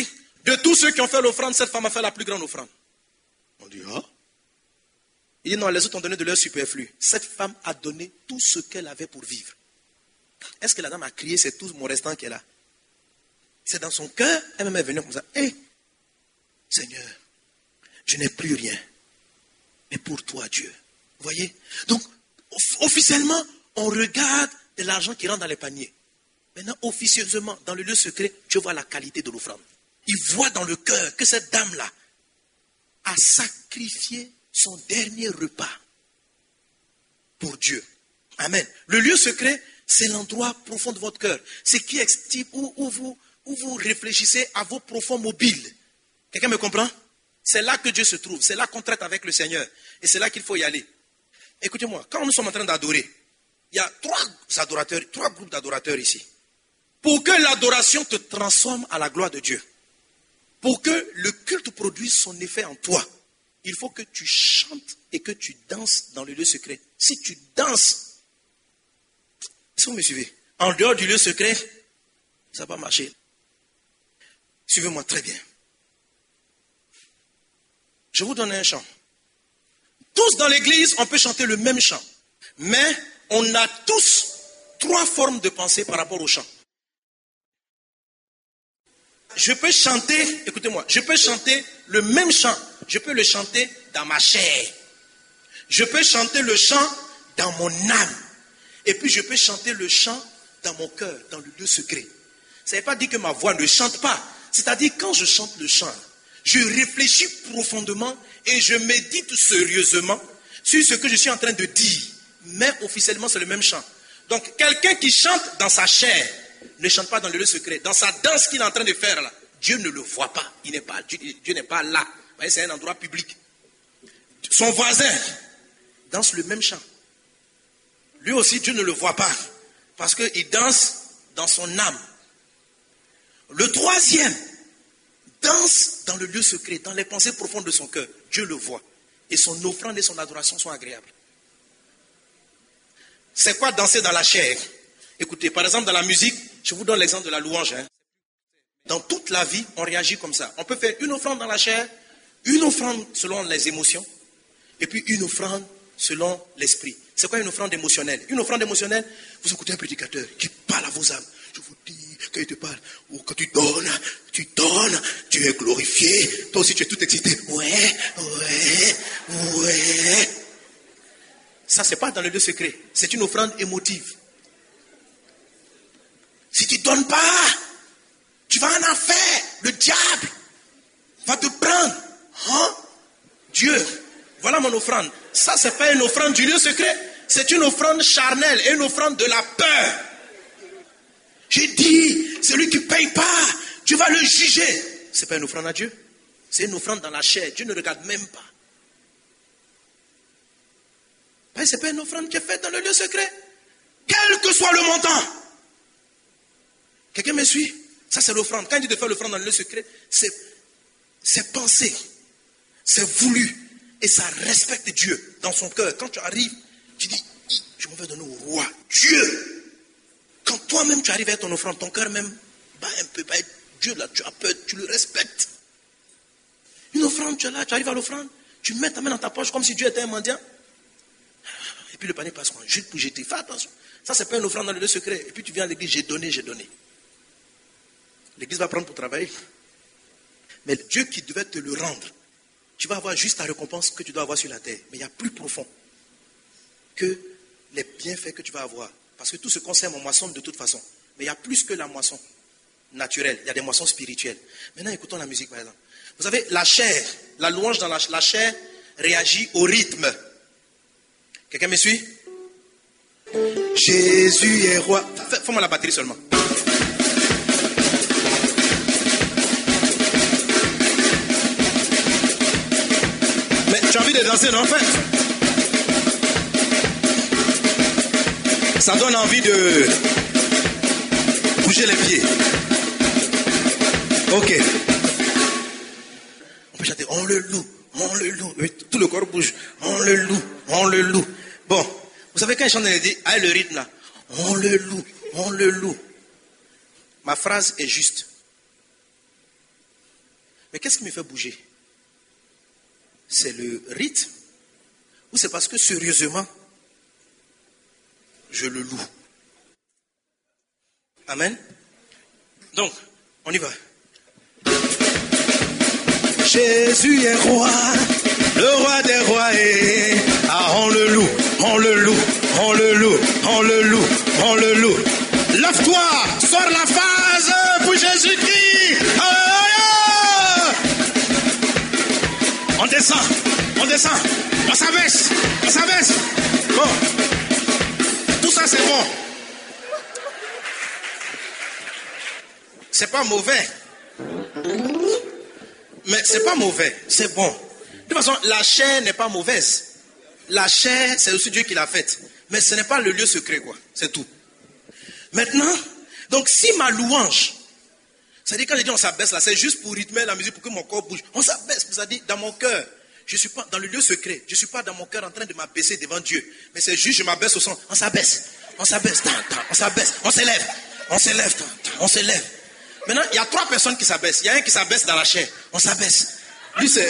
De tous ceux qui ont fait l'offrande, cette femme a fait la plus grande offrande. On dit, ah. Il dit, non, les autres ont donné de leur superflu. Cette femme a donné tout ce qu'elle avait pour vivre. Est-ce que la dame a crié, c'est tout mon restant qui est là? C'est dans son cœur, elle-même est venue comme ça. Hé, Seigneur, je n'ai plus rien. Mais pour toi, Dieu. Vous voyez? Donc, officiellement, on regarde de l'argent qui rentre dans les paniers. Maintenant, officieusement, dans le lieu secret, Dieu voit la qualité de l'offrande. Il voit dans le cœur que cette dame-là a sacrifié son dernier repas pour Dieu. Amen. Le lieu secret, c'est l'endroit profond de votre cœur. C'est qui est où vous réfléchissez à vos profonds mobiles. Quelqu'un me comprend? C'est là que Dieu se trouve. C'est là qu'on traite avec le Seigneur. Et c'est là qu'il faut y aller. Écoutez-moi, quand nous sommes en train d'adorer, il y a trois groupes d'adorateurs ici. Pour que l'adoration te transforme à la gloire de Dieu, pour que le culte produise son effet en toi, il faut que tu chantes et que tu danses dans le lieu secret. Si tu danses, est-ce que vous me suivez? En dehors du lieu secret, ça va marcher. Suivez-moi très bien. Je vous donne un chant. Tous dans l'église, on peut chanter le même chant. Mais on a tous trois formes de pensée par rapport au chant. Je peux chanter, écoutez-moi, je peux chanter le même chant. Je peux le chanter dans ma chair. Je peux chanter le chant dans mon âme. Et puis je peux chanter le chant dans mon cœur, dans le lieu secret. Ça ne veut pas dire que ma voix ne chante pas. C'est-à-dire quand je chante le chant, je réfléchis profondément et je médite sérieusement sur ce que je suis en train de dire. Mais officiellement, c'est le même chant. Donc, quelqu'un qui chante dans sa chair ne chante pas dans le lieu secret. Dans sa danse qu'il est en train de faire là, Dieu ne le voit pas. Dieu n'est pas là. Vous voyez, c'est un endroit public. Son voisin danse le même chant. Lui aussi, Dieu ne le voit pas. Parce qu'il danse dans son âme. Le troisième danse dans le lieu secret, dans les pensées profondes de son cœur. Dieu le voit. Et son offrande et son adoration sont agréables. C'est quoi danser dans la chair? Écoutez, par exemple, dans la musique, je vous donne l'exemple de la louange. Dans toute la vie, on réagit comme ça. On peut faire une offrande dans la chair, une offrande selon les émotions, et puis une offrande selon l'esprit. C'est quoi une offrande émotionnelle? Une offrande émotionnelle, vous écoutez un prédicateur qui parle à vos âmes. Je vous dis, quand il te parle, ou quand tu donnes, tu es glorifié. Toi aussi, tu es tout excité. Ouais. Ça, c'est pas dans le lieu secret. C'est une offrande émotive. Si tu ne donnes pas, tu vas en enfer. Le diable va te prendre. Hein? Dieu, voilà mon offrande. Ça, c'est pas une offrande du lieu secret. C'est une offrande charnelle et une offrande de la peur. J'ai dit, celui qui ne paye pas, tu vas le juger. Ce n'est pas une offrande à Dieu. C'est une offrande dans la chair. Dieu ne regarde même pas. Ce n'est pas une offrande qui est faite dans le lieu secret. Quel que soit le montant. Quelqu'un me suit? Ça, c'est l'offrande. Quand il dit de faire l'offrande dans le lieu secret, c'est pensé. C'est voulu. Et ça respecte Dieu dans son cœur. Quand tu arrives, tu dis, je m'en vais donner au roi. Dieu. Quand toi-même tu arrives à ton offrande, ton cœur même bat un peu. Dieu là, tu as peur, tu le respectes. Une offrande, tu es là, tu arrives à l'offrande, tu mets ta main dans ta poche comme si Dieu était un mendiant. Et puis le panier passe juste pour jeter. Fais attention. Ça, c'est pas une offrande dans le lieu secret. Et puis tu viens à l'église, j'ai donné. L'église va prendre pour travailler. Mais Dieu qui devait te le rendre, tu vas avoir juste la récompense que tu dois avoir sur la terre. Mais il y a plus profond que les bienfaits que tu vas avoir. Parce que tout se concerne en moisson de toute façon. Mais il y a plus que la moisson naturelle. Il y a des moissons spirituelles. Maintenant, écoutons la musique par exemple. Vous savez, la chair, la louange dans la chair réagit au rythme. Quelqu'un me suit? Jésus est roi. Fais-moi la batterie seulement. Mais tu as envie de danser, non? Ça donne envie de bouger les pieds. Ok. On peut chanter, on le loue. Oui, tout le corps bouge. On le loue. Bon, vous savez quand il chante, il dit, ah, le rythme là. On le loue. Ma phrase est juste. Mais qu'est-ce qui me fait bouger? C'est le rythme ou c'est parce que sérieusement, je le loue? Amen. Donc, on y va. Jésus est roi, le roi des rois est. Ah, on le loue, on le loue, on le loue, on le loue, on le loue. Lève-toi, sors la phase pour Jésus-Christ. On descend, on s'abaisse, on s'abaisse. Bon, tout ça c'est bon. C'est pas mauvais. Mais c'est pas mauvais, c'est bon. De toute façon, la chair n'est pas mauvaise. La chair, c'est aussi Dieu qui l'a faite. Mais ce n'est pas le lieu secret, quoi. C'est tout. Maintenant, donc si ma louange, c'est-à-dire quand je dis on s'abaisse là, c'est juste pour rythmer la musique, pour que mon corps bouge. On s'abaisse, c'est-à-dire dans mon cœur. Je ne suis pas dans le lieu secret. Je ne suis pas dans mon cœur en train de m'abaisser devant Dieu. Mais c'est juste, je m'abaisse au son. On s'abaisse. On s'abaisse. On s'abaisse. On s'élève. On s'élève. On s'élève. Maintenant, il y a 3 personnes qui s'abaissent. Il y a un qui s'abaisse dans la chair. On s'abaisse. Lui, c'est...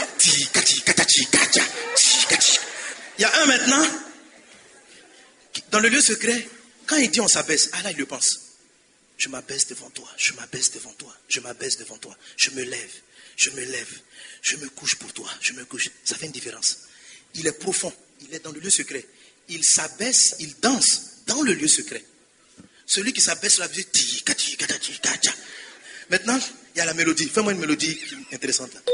Il y a un maintenant, dans le lieu secret, quand il dit on s'abaisse, ah là, il le pense. Je m'abaisse devant toi. Je m'abaisse devant toi. Je m'abaisse devant toi. Je me lève. Je me lève. Je me couche pour toi. Je me couche. Ça fait une différence. Il est profond. Il est dans le lieu secret. Il s'abaisse, il danse dans le lieu secret. Celui qui s'abaisse la musique. Maintenant, il y a la mélodie. Fais-moi une mélodie intéressante là.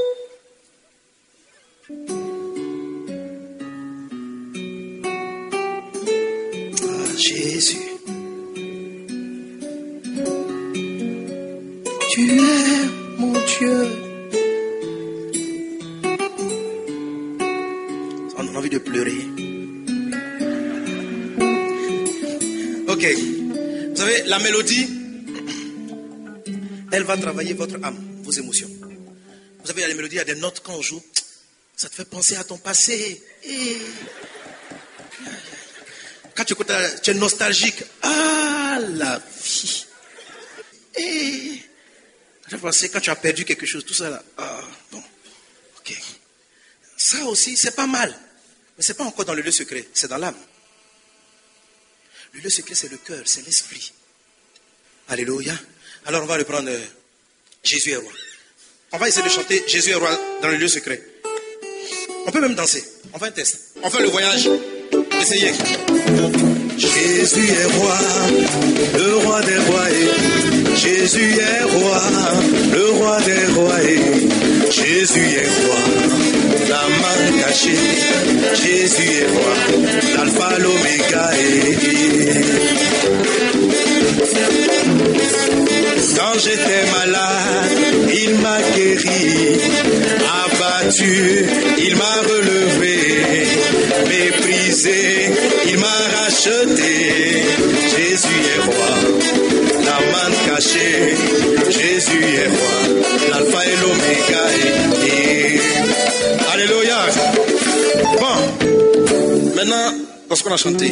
Ah, Jésus. Tu es mon Dieu. On a envie de pleurer. Ok. Vous savez, la mélodie, elle va travailler votre âme, vos émotions. Vous savez, il y a des mélodies, il y a des notes quand on joue, ça te fait penser à ton passé. Quand tu écoutes, tu es nostalgique. Ah, la vie. Quand tu as perdu quelque chose, tout ça là. Ah, bon. Ok. Ça aussi, c'est pas mal. Mais ce n'est pas encore dans le lieu secret, c'est dans l'âme. Le lieu secret, c'est le cœur, c'est l'esprit. Alléluia. Alors on va reprendre Jésus est roi. On va essayer de chanter Jésus est roi dans le lieu secret. On peut même danser. On fait un test. On fait le voyage. Essayez. Jésus est roi, le roi des rois est. Jésus est roi, le roi des rois est. Jésus est roi, la main cachée. Jésus est roi, l'alpha, l'oméga est. Quand j'étais malade, il m'a guéri. Abattu, il m'a relevé. Méprisé, il m'a racheté. Jésus est roi, la main cachée. Jésus est roi, l'alpha et l'oméga est. Alléluia. Bon, maintenant, lorsqu'on a chanté,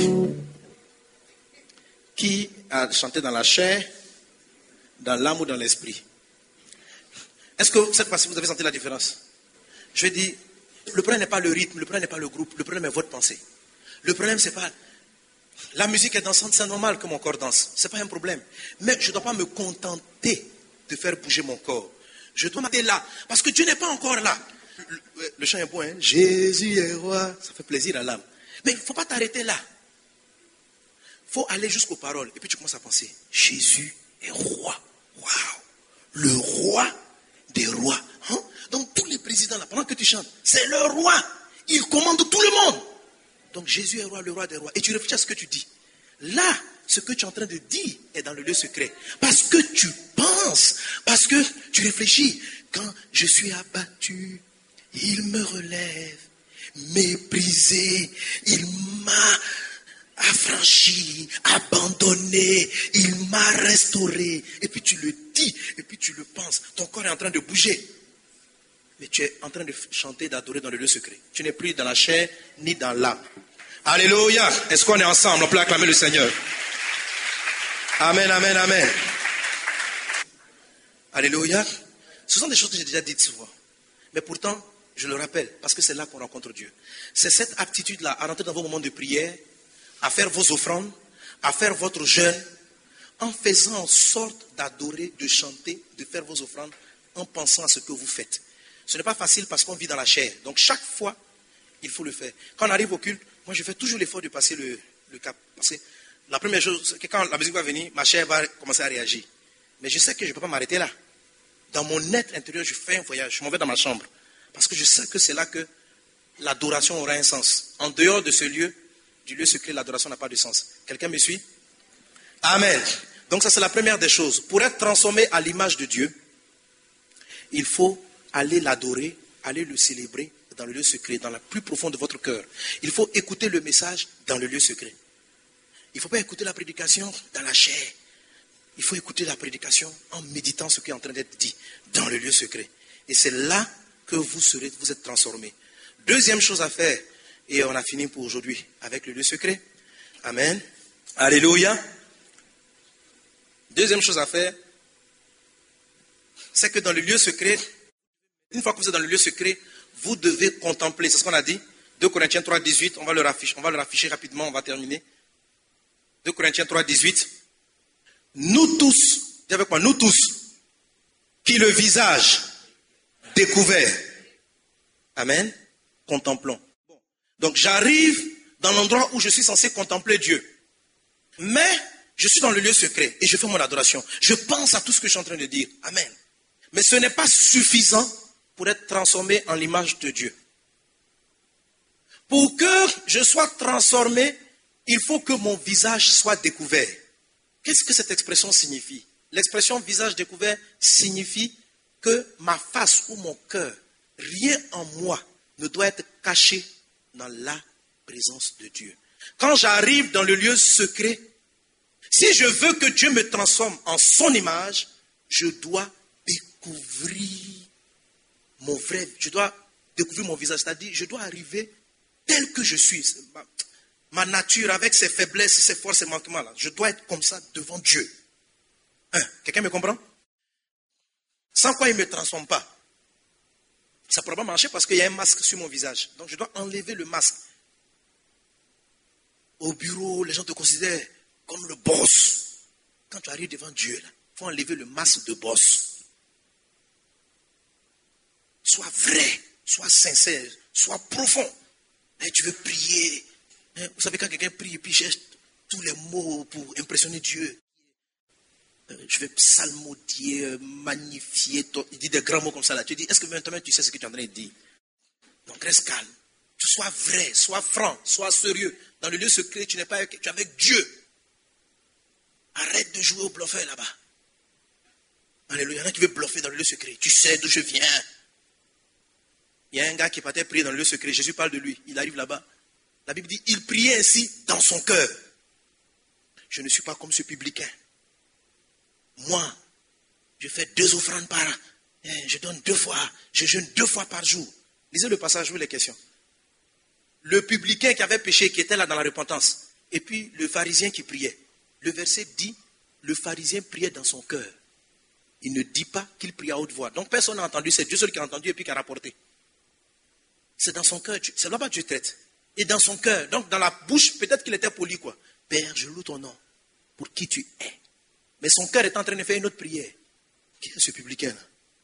qui a chanté dans la chair, dans l'âme ou dans l'esprit? Est-ce que cette fois-ci vous avez senti la différence? Je dis, le problème n'est pas le rythme, le problème n'est pas le groupe, le problème est votre pensée. Le problème, c'est pas... La musique est dansante, c'est normal que mon corps danse. Ce n'est pas un problème. Mais je ne dois pas me contenter de faire bouger mon corps. Je dois m'arrêter là. Parce que Dieu n'est pas encore là. Le chant est beau, hein? Jésus est roi. Ça fait plaisir à l'âme. Mais il ne faut pas t'arrêter là. Il faut aller jusqu'aux paroles. Et puis tu commences à penser, Jésus est roi. Waouh! Le roi des rois. Hein? Donc tous les présidents là, pendant que tu chantes, c'est le roi. Il commande tout le monde. Donc Jésus est roi, le roi des rois. Et tu réfléchis à ce que tu dis. Là, ce que tu es en train de dire est dans le lieu secret. Parce que tu penses, parce que tu réfléchis. Quand je suis abattu, il me relève. Méprisé, il m'a affranchi, abandonné, il m'a restauré. Et puis tu le dis, et puis tu le penses. Ton corps est en train de bouger. Mais tu es en train de chanter, d'adorer dans le lieu secret. Tu n'es plus dans la chair, ni dans l'âme. Alléluia. Est-ce qu'on est ensemble? On peut acclamer le Seigneur. Amen, amen, amen. Alléluia. Ce sont des choses que j'ai déjà dites souvent. Mais pourtant, je le rappelle, parce que c'est là qu'on rencontre Dieu. C'est cette aptitude-là à rentrer dans vos moments de prière, à faire vos offrandes, à faire votre jeûne, en faisant en sorte d'adorer, de chanter, de faire vos offrandes, en pensant à ce que vous faites. Ce n'est pas facile parce qu'on vit dans la chair. Donc chaque fois, il faut le faire. Quand on arrive au culte, moi je fais toujours l'effort de passer le cap. Parce que la première chose, c'est que quand la musique va venir, ma chair va commencer à réagir. Mais je sais que je ne peux pas m'arrêter là. Dans mon être intérieur, je fais un voyage. Je m'en vais dans ma chambre. Parce que je sais que c'est là que l'adoration aura un sens. En dehors de ce lieu, du lieu secret, l'adoration n'a pas de sens. Quelqu'un me suit? Amen. Donc ça, c'est la première des choses. Pour être transformé à l'image de Dieu, il faut aller l'adorer, aller le célébrer dans le lieu secret, dans la plus profonde de votre cœur. Il faut écouter le message dans le lieu secret. Il ne faut pas écouter la prédication dans la chair. Il faut écouter la prédication en méditant ce qui est en train d'être dit dans le lieu secret. Et c'est là que vous êtes transformés. Deuxième chose à faire, et on a fini pour aujourd'hui avec le lieu secret. Amen. Alléluia. Deuxième chose à faire, c'est que dans le lieu secret, une fois que vous êtes dans le lieu secret, vous devez contempler. C'est ce qu'on a dit. 2 Corinthiens 3, 18, on va le rafficher rapidement, on va terminer. 2 Corinthiens 3, 18. Nous tous, dis avec moi, nous tous, qui le visage découvert. Amen. Contemplons. Donc j'arrive dans l'endroit où je suis censé contempler Dieu. Mais je suis dans le lieu secret et je fais mon adoration. Je pense à tout ce que je suis en train de dire. Amen. Mais ce n'est pas suffisant pour être transformé en l'image de Dieu. Pour que je sois transformé, il faut que mon visage soit découvert. Qu'est-ce que cette expression signifie? L'expression visage découvert signifie que ma face ou mon cœur, rien en moi ne doit être caché dans la présence de Dieu. Quand j'arrive dans le lieu secret, si je veux que Dieu me transforme en son image, je dois découvrir je dois découvrir mon visage, c'est-à-dire je dois arriver tel que je suis. Ma nature avec ses faiblesses, ses forces et manquements, là, je dois être comme ça devant Dieu. Quelqu'un me comprend? Sans quoi il ne me transforme pas. Ça ne pourra pas marcher parce qu'il y a un masque sur mon visage. Donc je dois enlever le masque. Au bureau, les gens te considèrent comme le boss. Quand tu arrives devant Dieu, il faut enlever le masque de boss. Sois vrai, sois sincère, sois profond. Et tu veux prier. Vous savez, quand quelqu'un prie et puis cherche tous les mots pour impressionner Dieu. Je vais psalmodier, magnifier. Il dit des grands mots comme ça là. Tu dis, est-ce que maintenant tu sais ce que tu es en train de dire? Donc reste calme. Tu sois vrai, sois franc, sois sérieux. Dans le lieu secret, tu n'es pas avec, tu es avec Dieu. Arrête de jouer au bluffeur là-bas. Alléluia. Il y en a qui veulent bluffer dans le lieu secret. Tu sais d'où je viens. Il y a un gars qui partait prier dans le lieu secret. Jésus parle de lui. Il arrive là-bas. La Bible dit, il priait ainsi dans son cœur. Je ne suis pas comme ce publicain. Moi, je fais 2 offrandes par an. Je donne 2 fois. Je jeûne 2 fois par jour. Lisez le passage, vous les questions. Le publicain qui avait péché, qui était là dans la repentance. Et puis le pharisien qui priait. Le verset dit, le pharisien priait dans son cœur. Il ne dit pas qu'il prie à haute voix. Donc personne n'a entendu, c'est Dieu seul qui a entendu et puis qui a rapporté. C'est dans son cœur, c'est là-bas que Dieu traite. Et dans son cœur, donc dans la bouche, peut-être qu'il était poli quoi. Père, je loue ton nom pour qui tu es. Mais son cœur est en train de faire une autre prière. Qui est ce publicain-là?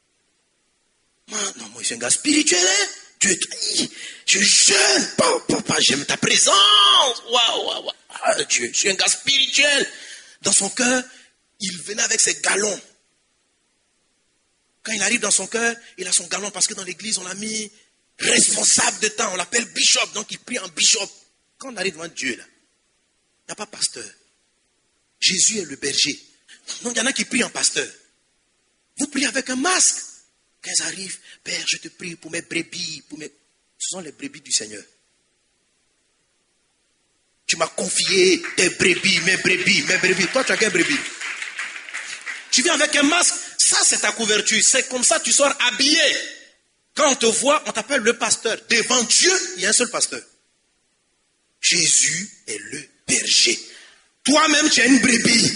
Moi, je suis un gars spirituel, hein? Dieu, je jeûne, papa, j'aime ta présence. Waouh. Dieu, je suis un gars spirituel. Dans son cœur, il venait avec ses galons. Quand il arrive dans son cœur, il a son galon parce que dans l'église, on l'a mis responsable de temps. On l'appelle bishop, donc il prie en bishop. Quand on arrive devant Dieu, là, il n'y a pas pasteur. Jésus est le berger. Donc il y en a qui prient en pasteur. Vous priez avec un masque. Quand ils arrivent, Père, je te prie pour mes brebis. Ce sont les brebis du Seigneur. Tu m'as confié tes brebis, mes brebis. Toi, tu as quelle brebis? Tu viens avec un masque. Ça, c'est ta couverture. C'est comme ça que tu sors habillé. Quand on te voit, on t'appelle le pasteur. Devant Dieu, il y a un seul pasteur. Jésus est le berger. Toi-même, tu es une brebis.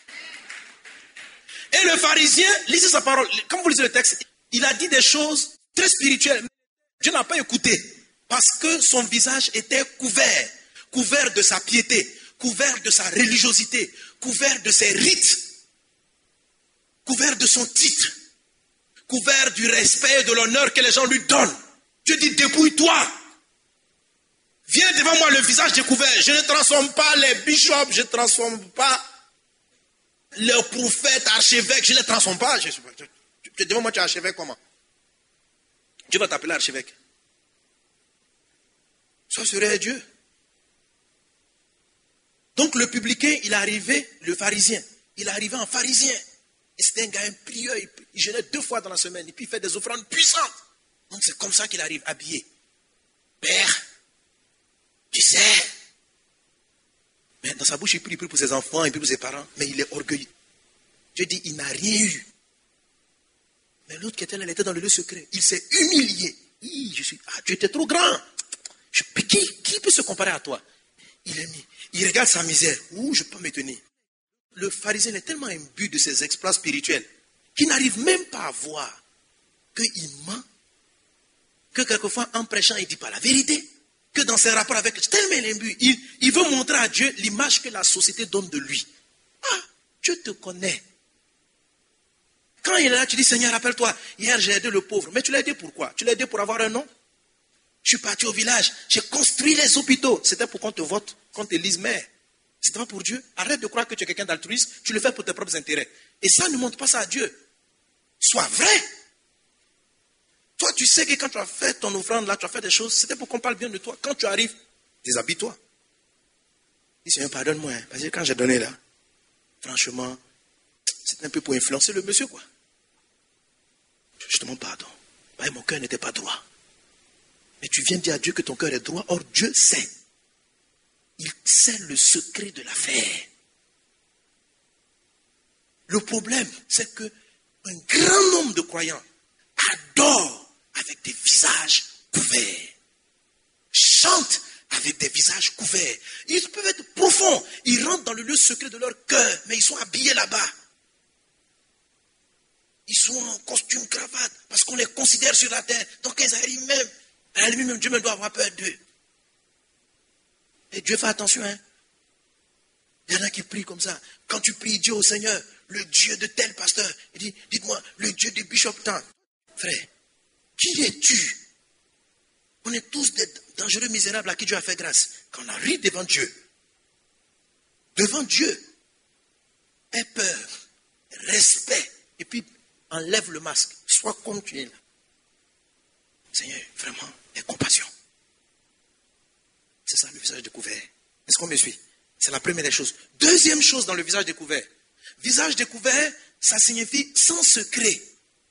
Et le pharisien, lisez sa parole. Quand vous lisez le texte, il a dit des choses très spirituel. Dieu n'a pas écouté parce que son visage était couvert de sa piété, couvert de sa religiosité, couvert de ses rites, couvert de son titre, couvert du respect et de l'honneur que les gens lui donnent. Dieu dit, dépouille-toi. Viens devant moi le visage découvert. Je ne transforme pas les bishops, je ne transforme pas les prophètes, archevêques, je ne les transforme pas. Devant moi tu es archevêque comment? Dieu va t'appeler archevêque. Ça serait Dieu. Donc le publicain, il est arrivé, le pharisien, il est arrivé en pharisien. Et c'était un gars, un prieur, il jeûnait 2 fois dans la semaine, et puis il fait des offrandes puissantes. Donc c'est comme ça qu'il arrive, habillé. Père, tu sais. Mais dans sa bouche, il prie pour ses enfants, il prie pour ses parents, mais il est orgueilleux. Dieu dit, il n'a rien eu. Mais l'autre qui était là, il était dans le lieu secret. Il s'est humilié. Tu étais trop grand. Qui peut se comparer à toi? Il regarde sa misère. Ouh, je peux me tenir. Le pharisien est tellement imbu de ses exploits spirituels qu'il n'arrive même pas à voir qu'il ment, que quelquefois en prêchant il ne dit pas la vérité, que dans ses rapports avec tellement il est imbu, il veut montrer à Dieu l'image que la société donne de lui. Ah, Dieu te connaît. Quand il est là, tu dis, Seigneur, rappelle-toi, hier j'ai aidé le pauvre. Mais tu l'as aidé pourquoi? Tu l'as aidé pour avoir un nom? Je suis parti au village, j'ai construit les hôpitaux. C'était pour qu'on te vote, qu'on te lise maire. C'était pas pour Dieu. Arrête de croire que tu es quelqu'un d'altruiste, tu le fais pour tes propres intérêts. Et ça ne montre pas ça à Dieu. Sois vrai. Toi, tu sais que quand tu as fait ton offrande là, tu as fait des choses, c'était pour qu'on parle bien de toi. Quand tu arrives, déshabille-toi. Dis, Seigneur, pardonne-moi. Hein, parce que quand j'ai donné là, franchement, c'était un peu pour influencer le monsieur, quoi. Je te demande pardon. Ouais, mon cœur n'était pas droit. Mais tu viens dire à Dieu que ton cœur est droit. Or, Dieu sait. Il sait le secret de l'affaire. Le problème, c'est que un grand nombre de croyants adorent avec des visages couverts. Chantent avec des visages couverts. Ils peuvent être profonds. Ils rentrent dans le lieu secret de leur cœur, mais ils sont habillés là-bas. Ils sont en costume, cravate, parce qu'on les considère sur la terre. Donc ils arrivent même. À la limite, même Dieu me doit avoir peur d'eux. Et Dieu fait attention, hein. Il y en a qui prient comme ça. Quand tu pries Dieu au Seigneur, le Dieu de tel pasteur, il dit, dites-moi, le Dieu de Bishop Tan. Frère, qui es-tu? On est tous des dangereux misérables à qui Dieu a fait grâce. Quand on arrive devant Dieu, aie peur, respect, et puis enlève le masque. Sois comme tu es là. Seigneur, vraiment, aie compassion. C'est ça le visage découvert. Est-ce qu'on me suit? C'est la première des choses. Deuxième chose dans le visage découvert. Visage découvert, ça signifie sans secret.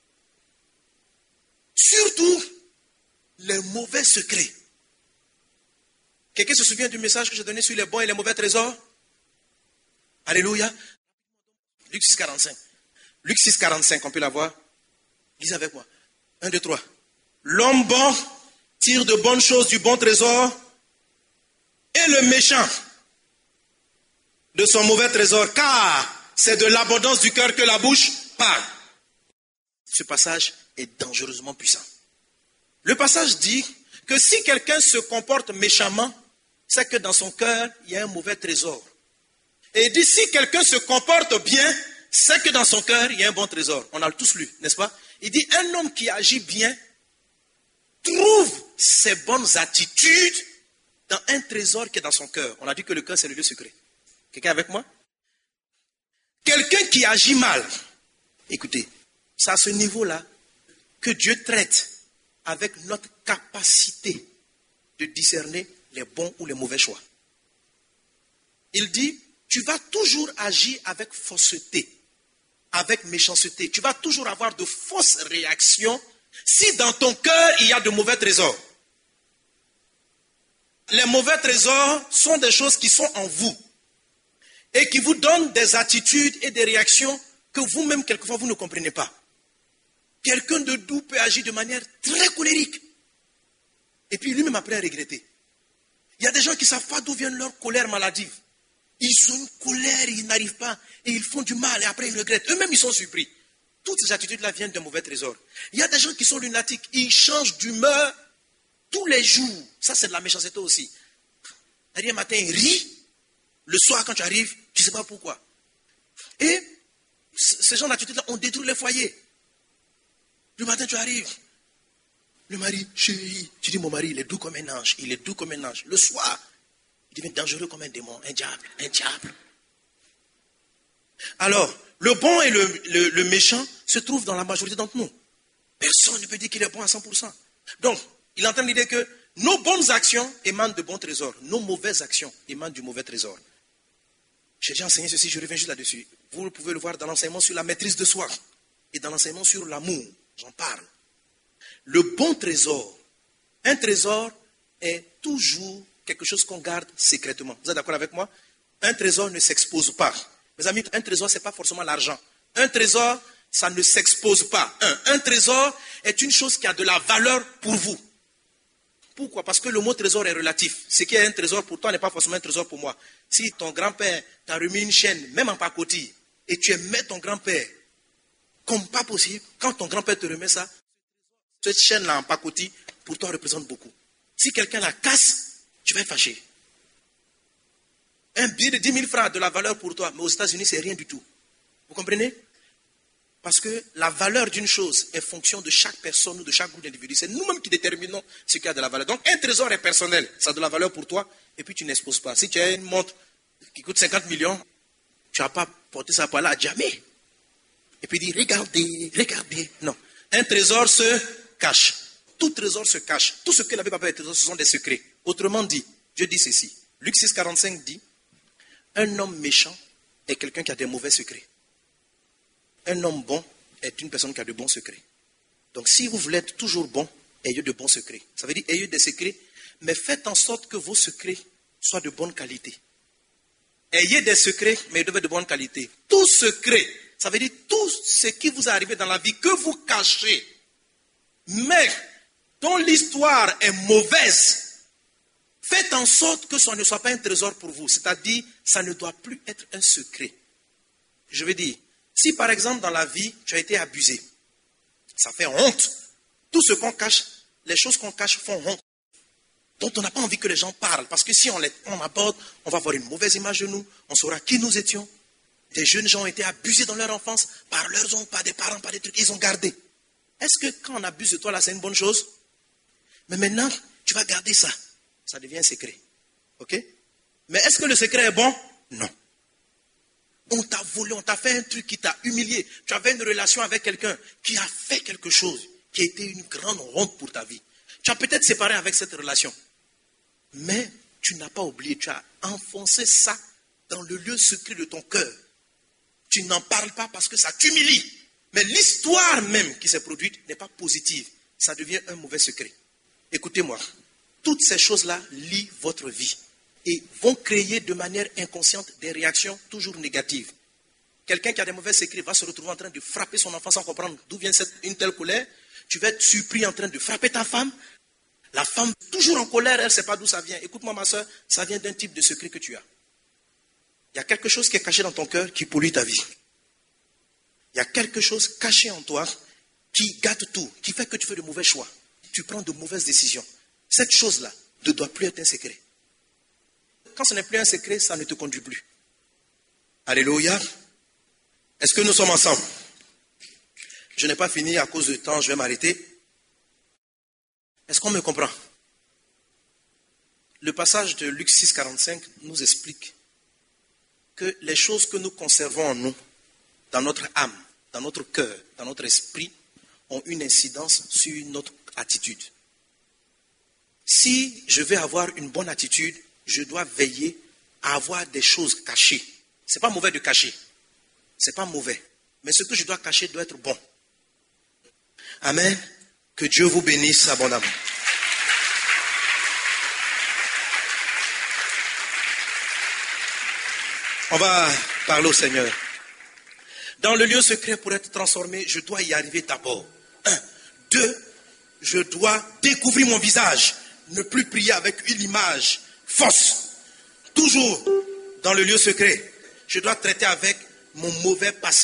Surtout les mauvais secrets. Quelqu'un se souvient du message que j'ai donné sur les bons et les mauvais trésors? Alléluia. Luc 6,45. Luc 6,45, on peut la voir. Lisez avec moi. 1, 2, 3. L'homme bon tire de bonnes choses du bon trésor et le méchant de son mauvais trésor, car c'est de l'abondance du cœur que la bouche parle. Ce passage est dangereusement puissant. Le passage dit que si quelqu'un se comporte méchamment, c'est que dans son cœur, il y a un mauvais trésor. Et il dit, si quelqu'un se comporte bien, c'est que dans son cœur, il y a un bon trésor. On a tous lu, n'est-ce pas? Il dit, un homme qui agit bien trouve ses bonnes attitudes dans un trésor qui est dans son cœur. On a dit que le cœur, c'est le lieu secret. Quelqu'un avec moi? Quelqu'un qui agit mal, écoutez, c'est à ce niveau-là que Dieu traite avec notre capacité de discerner les bons ou les mauvais choix. Il dit, tu vas toujours agir avec fausseté, avec méchanceté. Tu vas toujours avoir de fausses réactions si dans ton cœur, il y a de mauvais trésors. Les mauvais trésors sont des choses qui sont en vous et qui vous donnent des attitudes et des réactions que vous-même, quelquefois, vous ne comprenez pas. Quelqu'un de doux peut agir de manière très colérique. Et puis lui-même après regretter. Il y a des gens qui ne savent pas d'où vient leur colère maladive. Ils ont une colère, ils n'arrivent pas et ils font du mal et après ils regrettent. Eux-mêmes, ils sont surpris. toutes ces attitudes-là viennent d'un mauvais trésor. Il y a des gens qui sont lunatiques, ils changent d'humeur tous les jours. Ça, c'est de la méchanceté aussi. Un matin, il rit. Le soir, quand tu arrives, tu ne sais pas pourquoi. Et ces gens d'attitude-là ont détruit les foyers. Le matin, tu arrives. Le mari, chérie, tu dis, mon mari, il est doux comme un ange. Il est doux comme un ange. Le soir, il devient dangereux comme un démon, un diable, un diable. Alors, le bon et le méchant se trouvent dans la majorité d'entre nous. Personne ne peut dire qu'il est bon à 100%. Donc, il est en train de dire que nos bonnes actions émanent de bons trésors. Nos mauvaises actions émanent du mauvais trésor. J'ai déjà enseigné ceci, je reviens juste là-dessus. Vous pouvez le voir dans l'enseignement sur la maîtrise de soi et dans l'enseignement sur l'amour. J'en parle. Le bon trésor, un trésor est toujours quelque chose qu'on garde secrètement. Vous êtes d'accord avec moi? Un trésor ne s'expose pas. Mes amis, un trésor, ce n'est pas forcément l'argent. Un trésor, ça ne s'expose pas. Un trésor est une chose qui a de la valeur pour vous. Pourquoi? Parce que le mot trésor est relatif. Ce qui est un trésor pour toi n'est pas forcément un trésor pour moi. Si ton grand-père t'a remis une chaîne, même en pacotille, et tu aimais ton grand-père, comme pas possible, quand ton grand-père te remet ça, cette chaîne-là en pacotille, pour toi, représente beaucoup. Si quelqu'un la casse, tu vas être fâché. Un billet de 10 000 francs a de la valeur pour toi, mais aux États-Unis, c'est rien du tout. Vous comprenez? Parce que la valeur d'une chose est fonction de chaque personne ou de chaque groupe d'individus. C'est nous-mêmes qui déterminons ce qui a de la valeur. Donc, un trésor est personnel. Ça a de la valeur pour toi et puis tu n'exposes pas. Si tu as une montre qui coûte 50 millions, tu ne vas pas porter ça par là à jamais. Et puis dire, regardez, regardez. Non. Un trésor se cache. Tout trésor se cache. Tout ce que la Bible appelle trésor, ce sont des secrets. Autrement dit, Dieu dit ceci. Luc 6, 45 dit, un homme méchant est quelqu'un qui a des mauvais secrets. Un homme bon est une personne qui a de bons secrets. Donc, si vous voulez être toujours bon, ayez de bons secrets. Ça veut dire, ayez des secrets, mais faites en sorte que vos secrets soient de bonne qualité. Ayez des secrets, mais ils doivent être de bonne qualité. Tout secret, ça veut dire tout ce qui vous est arrivé dans la vie, que vous cachez, mais dont l'histoire est mauvaise, faites en sorte que ça ne soit pas un trésor pour vous. C'est-à-dire, ça ne doit plus être un secret. Je veux dire, si par exemple dans la vie, tu as été abusé, ça fait honte. Tout ce qu'on cache, les choses qu'on cache font honte. Donc on n'a pas envie que les gens parlent. Parce que si on aborde, on va avoir une mauvaise image de nous. On saura qui nous étions. Des jeunes gens ont été abusés dans leur enfance par leurs oncles, par des parents, par des trucs. Ils ont gardé. Est-ce que quand on abuse de toi, là, c'est une bonne chose? Mais maintenant, tu vas garder ça. Ça devient un secret. Ok? Mais est-ce que le secret est bon? Non. On t'a volé, on t'a fait un truc qui t'a humilié. Tu avais une relation avec quelqu'un qui a fait quelque chose qui a été une grande honte pour ta vie. Tu as peut-être séparé avec cette relation. Mais tu n'as pas oublié, tu as enfoncé ça dans le lieu secret de ton cœur. Tu n'en parles pas parce que ça t'humilie. Mais l'histoire même qui s'est produite n'est pas positive. Ça devient un mauvais secret. Écoutez-moi, toutes ces choses-là lient votre vie et vont créer de manière inconsciente des réactions toujours négatives. Quelqu'un qui a des mauvais secrets va se retrouver en train de frapper son enfant sans comprendre d'où vient une telle colère. Tu vas être surpris en train de frapper ta femme. La femme, toujours en colère, elle ne sait pas d'où ça vient. Écoute-moi ma soeur, ça vient d'un type de secret que tu as. Il y a quelque chose qui est caché dans ton cœur qui pollue ta vie. Il y a quelque chose caché en toi qui gâte tout, qui fait que tu fais de mauvais choix. Tu prends de mauvaises décisions. Cette chose-là ne doit plus être un secret. Quand ce n'est plus un secret, ça ne te conduit plus. Alléluia. Est-ce que nous sommes ensemble? Je n'ai pas fini à cause du temps, je vais m'arrêter. Est-ce qu'on me comprend? Le passage de Luc 6, 45 nous explique que les choses que nous conservons en nous, dans notre âme, dans notre cœur, dans notre esprit, ont une incidence sur notre attitude. Si je veux avoir une bonne attitude, je dois veiller à avoir des choses cachées. Ce n'est pas mauvais de cacher. Ce n'est pas mauvais. Mais ce que je dois cacher doit être bon. Amen. Que Dieu vous bénisse abondamment. On va parler au Seigneur. Dans le lieu secret, pour être transformé, je dois y arriver d'abord. 1. 2. Je dois découvrir mon visage. Ne plus prier avec une image fausse. Toujours dans le lieu secret, je dois traiter avec mon mauvais passé.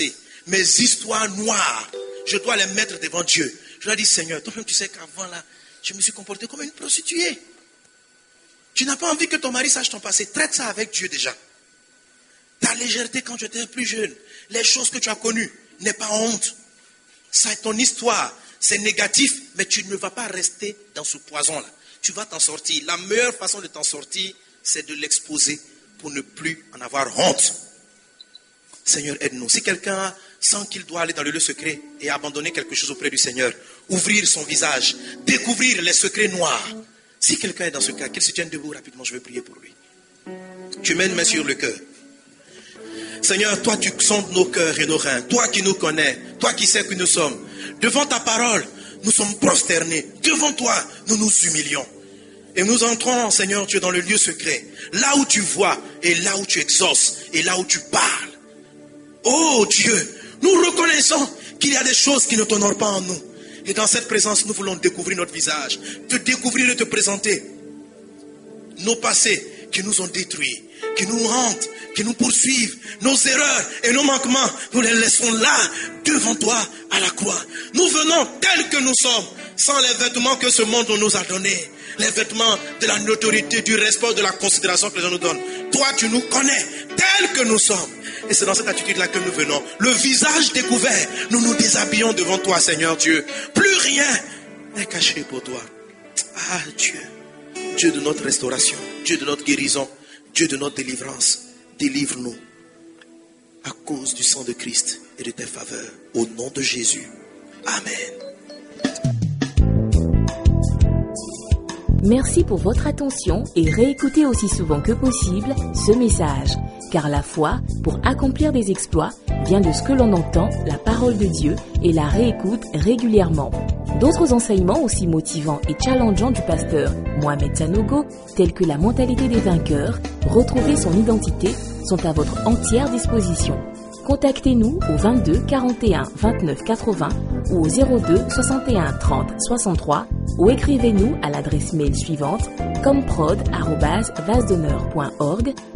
mes histoires noires, je dois les mettre devant Dieu. Je dois dire, Seigneur, toi-même tu sais qu'avant là, je me suis comporté comme une prostituée. Tu n'as pas envie que ton mari sache ton passé. Traite ça avec Dieu déjà. Ta légèreté quand tu étais plus jeune, les choses que tu as connues, n'aie pas honte. Ça est ton histoire. C'est négatif, mais tu ne vas pas rester dans ce poison-là. Tu vas t'en sortir. La meilleure façon de t'en sortir, c'est de l'exposer pour ne plus en avoir honte. Seigneur, aide-nous. Si quelqu'un sent qu'il doit aller dans le lieu secret et abandonner quelque chose auprès du Seigneur, ouvrir son visage, découvrir les secrets noirs. Si quelqu'un est dans ce cas, qu'il se tienne debout rapidement, je vais prier pour lui. Tu mets une main sur le cœur. Seigneur, toi tu sondes nos cœurs et nos reins. Toi qui nous connais, toi qui sais que nous sommes. Devant ta parole, nous sommes prosternés. Devant toi, nous nous humilions. Et nous entrons, Seigneur Dieu, dans le lieu secret. Là où tu vois et là où tu exauces et là où tu parles. Oh Dieu, nous reconnaissons qu'il y a des choses qui ne t'honorent pas en nous. Et dans cette présence, nous voulons découvrir notre visage. Te découvrir et te présenter nos passés qui nous ont détruits, qui nous hantent, qui nous poursuivent, nos erreurs et nos manquements, nous les laissons là, devant toi, à la croix. Nous venons tels que nous sommes, sans les vêtements que ce monde nous a donnés, les vêtements de la notoriété, du respect, de la considération que les gens nous donnent. Toi, tu nous connais tels que nous sommes. Et c'est dans cette attitude-là que nous venons. Le visage découvert, nous nous déshabillons devant toi, Seigneur Dieu. Plus rien n'est caché pour toi. Ah Dieu, Dieu de notre restauration, Dieu de notre guérison, Dieu de notre délivrance, délivre-nous à cause du sang de Christ et de tes faveurs. Au nom de Jésus. Amen. Merci pour votre attention et réécoutez aussi souvent que possible ce message. Car la foi, pour accomplir des exploits, vient de ce que l'on entend, la parole de Dieu, et la réécoute régulièrement. D'autres enseignements aussi motivants et challengeants du pasteur Mohamed Sanogo, tels que la mentalité des vainqueurs, retrouver son identité, sont à votre entière disposition. Contactez-nous au 22 41 29 80 ou au 02 61 30 63 ou écrivez-nous à l'adresse mail suivante comprod@vasdonneur.org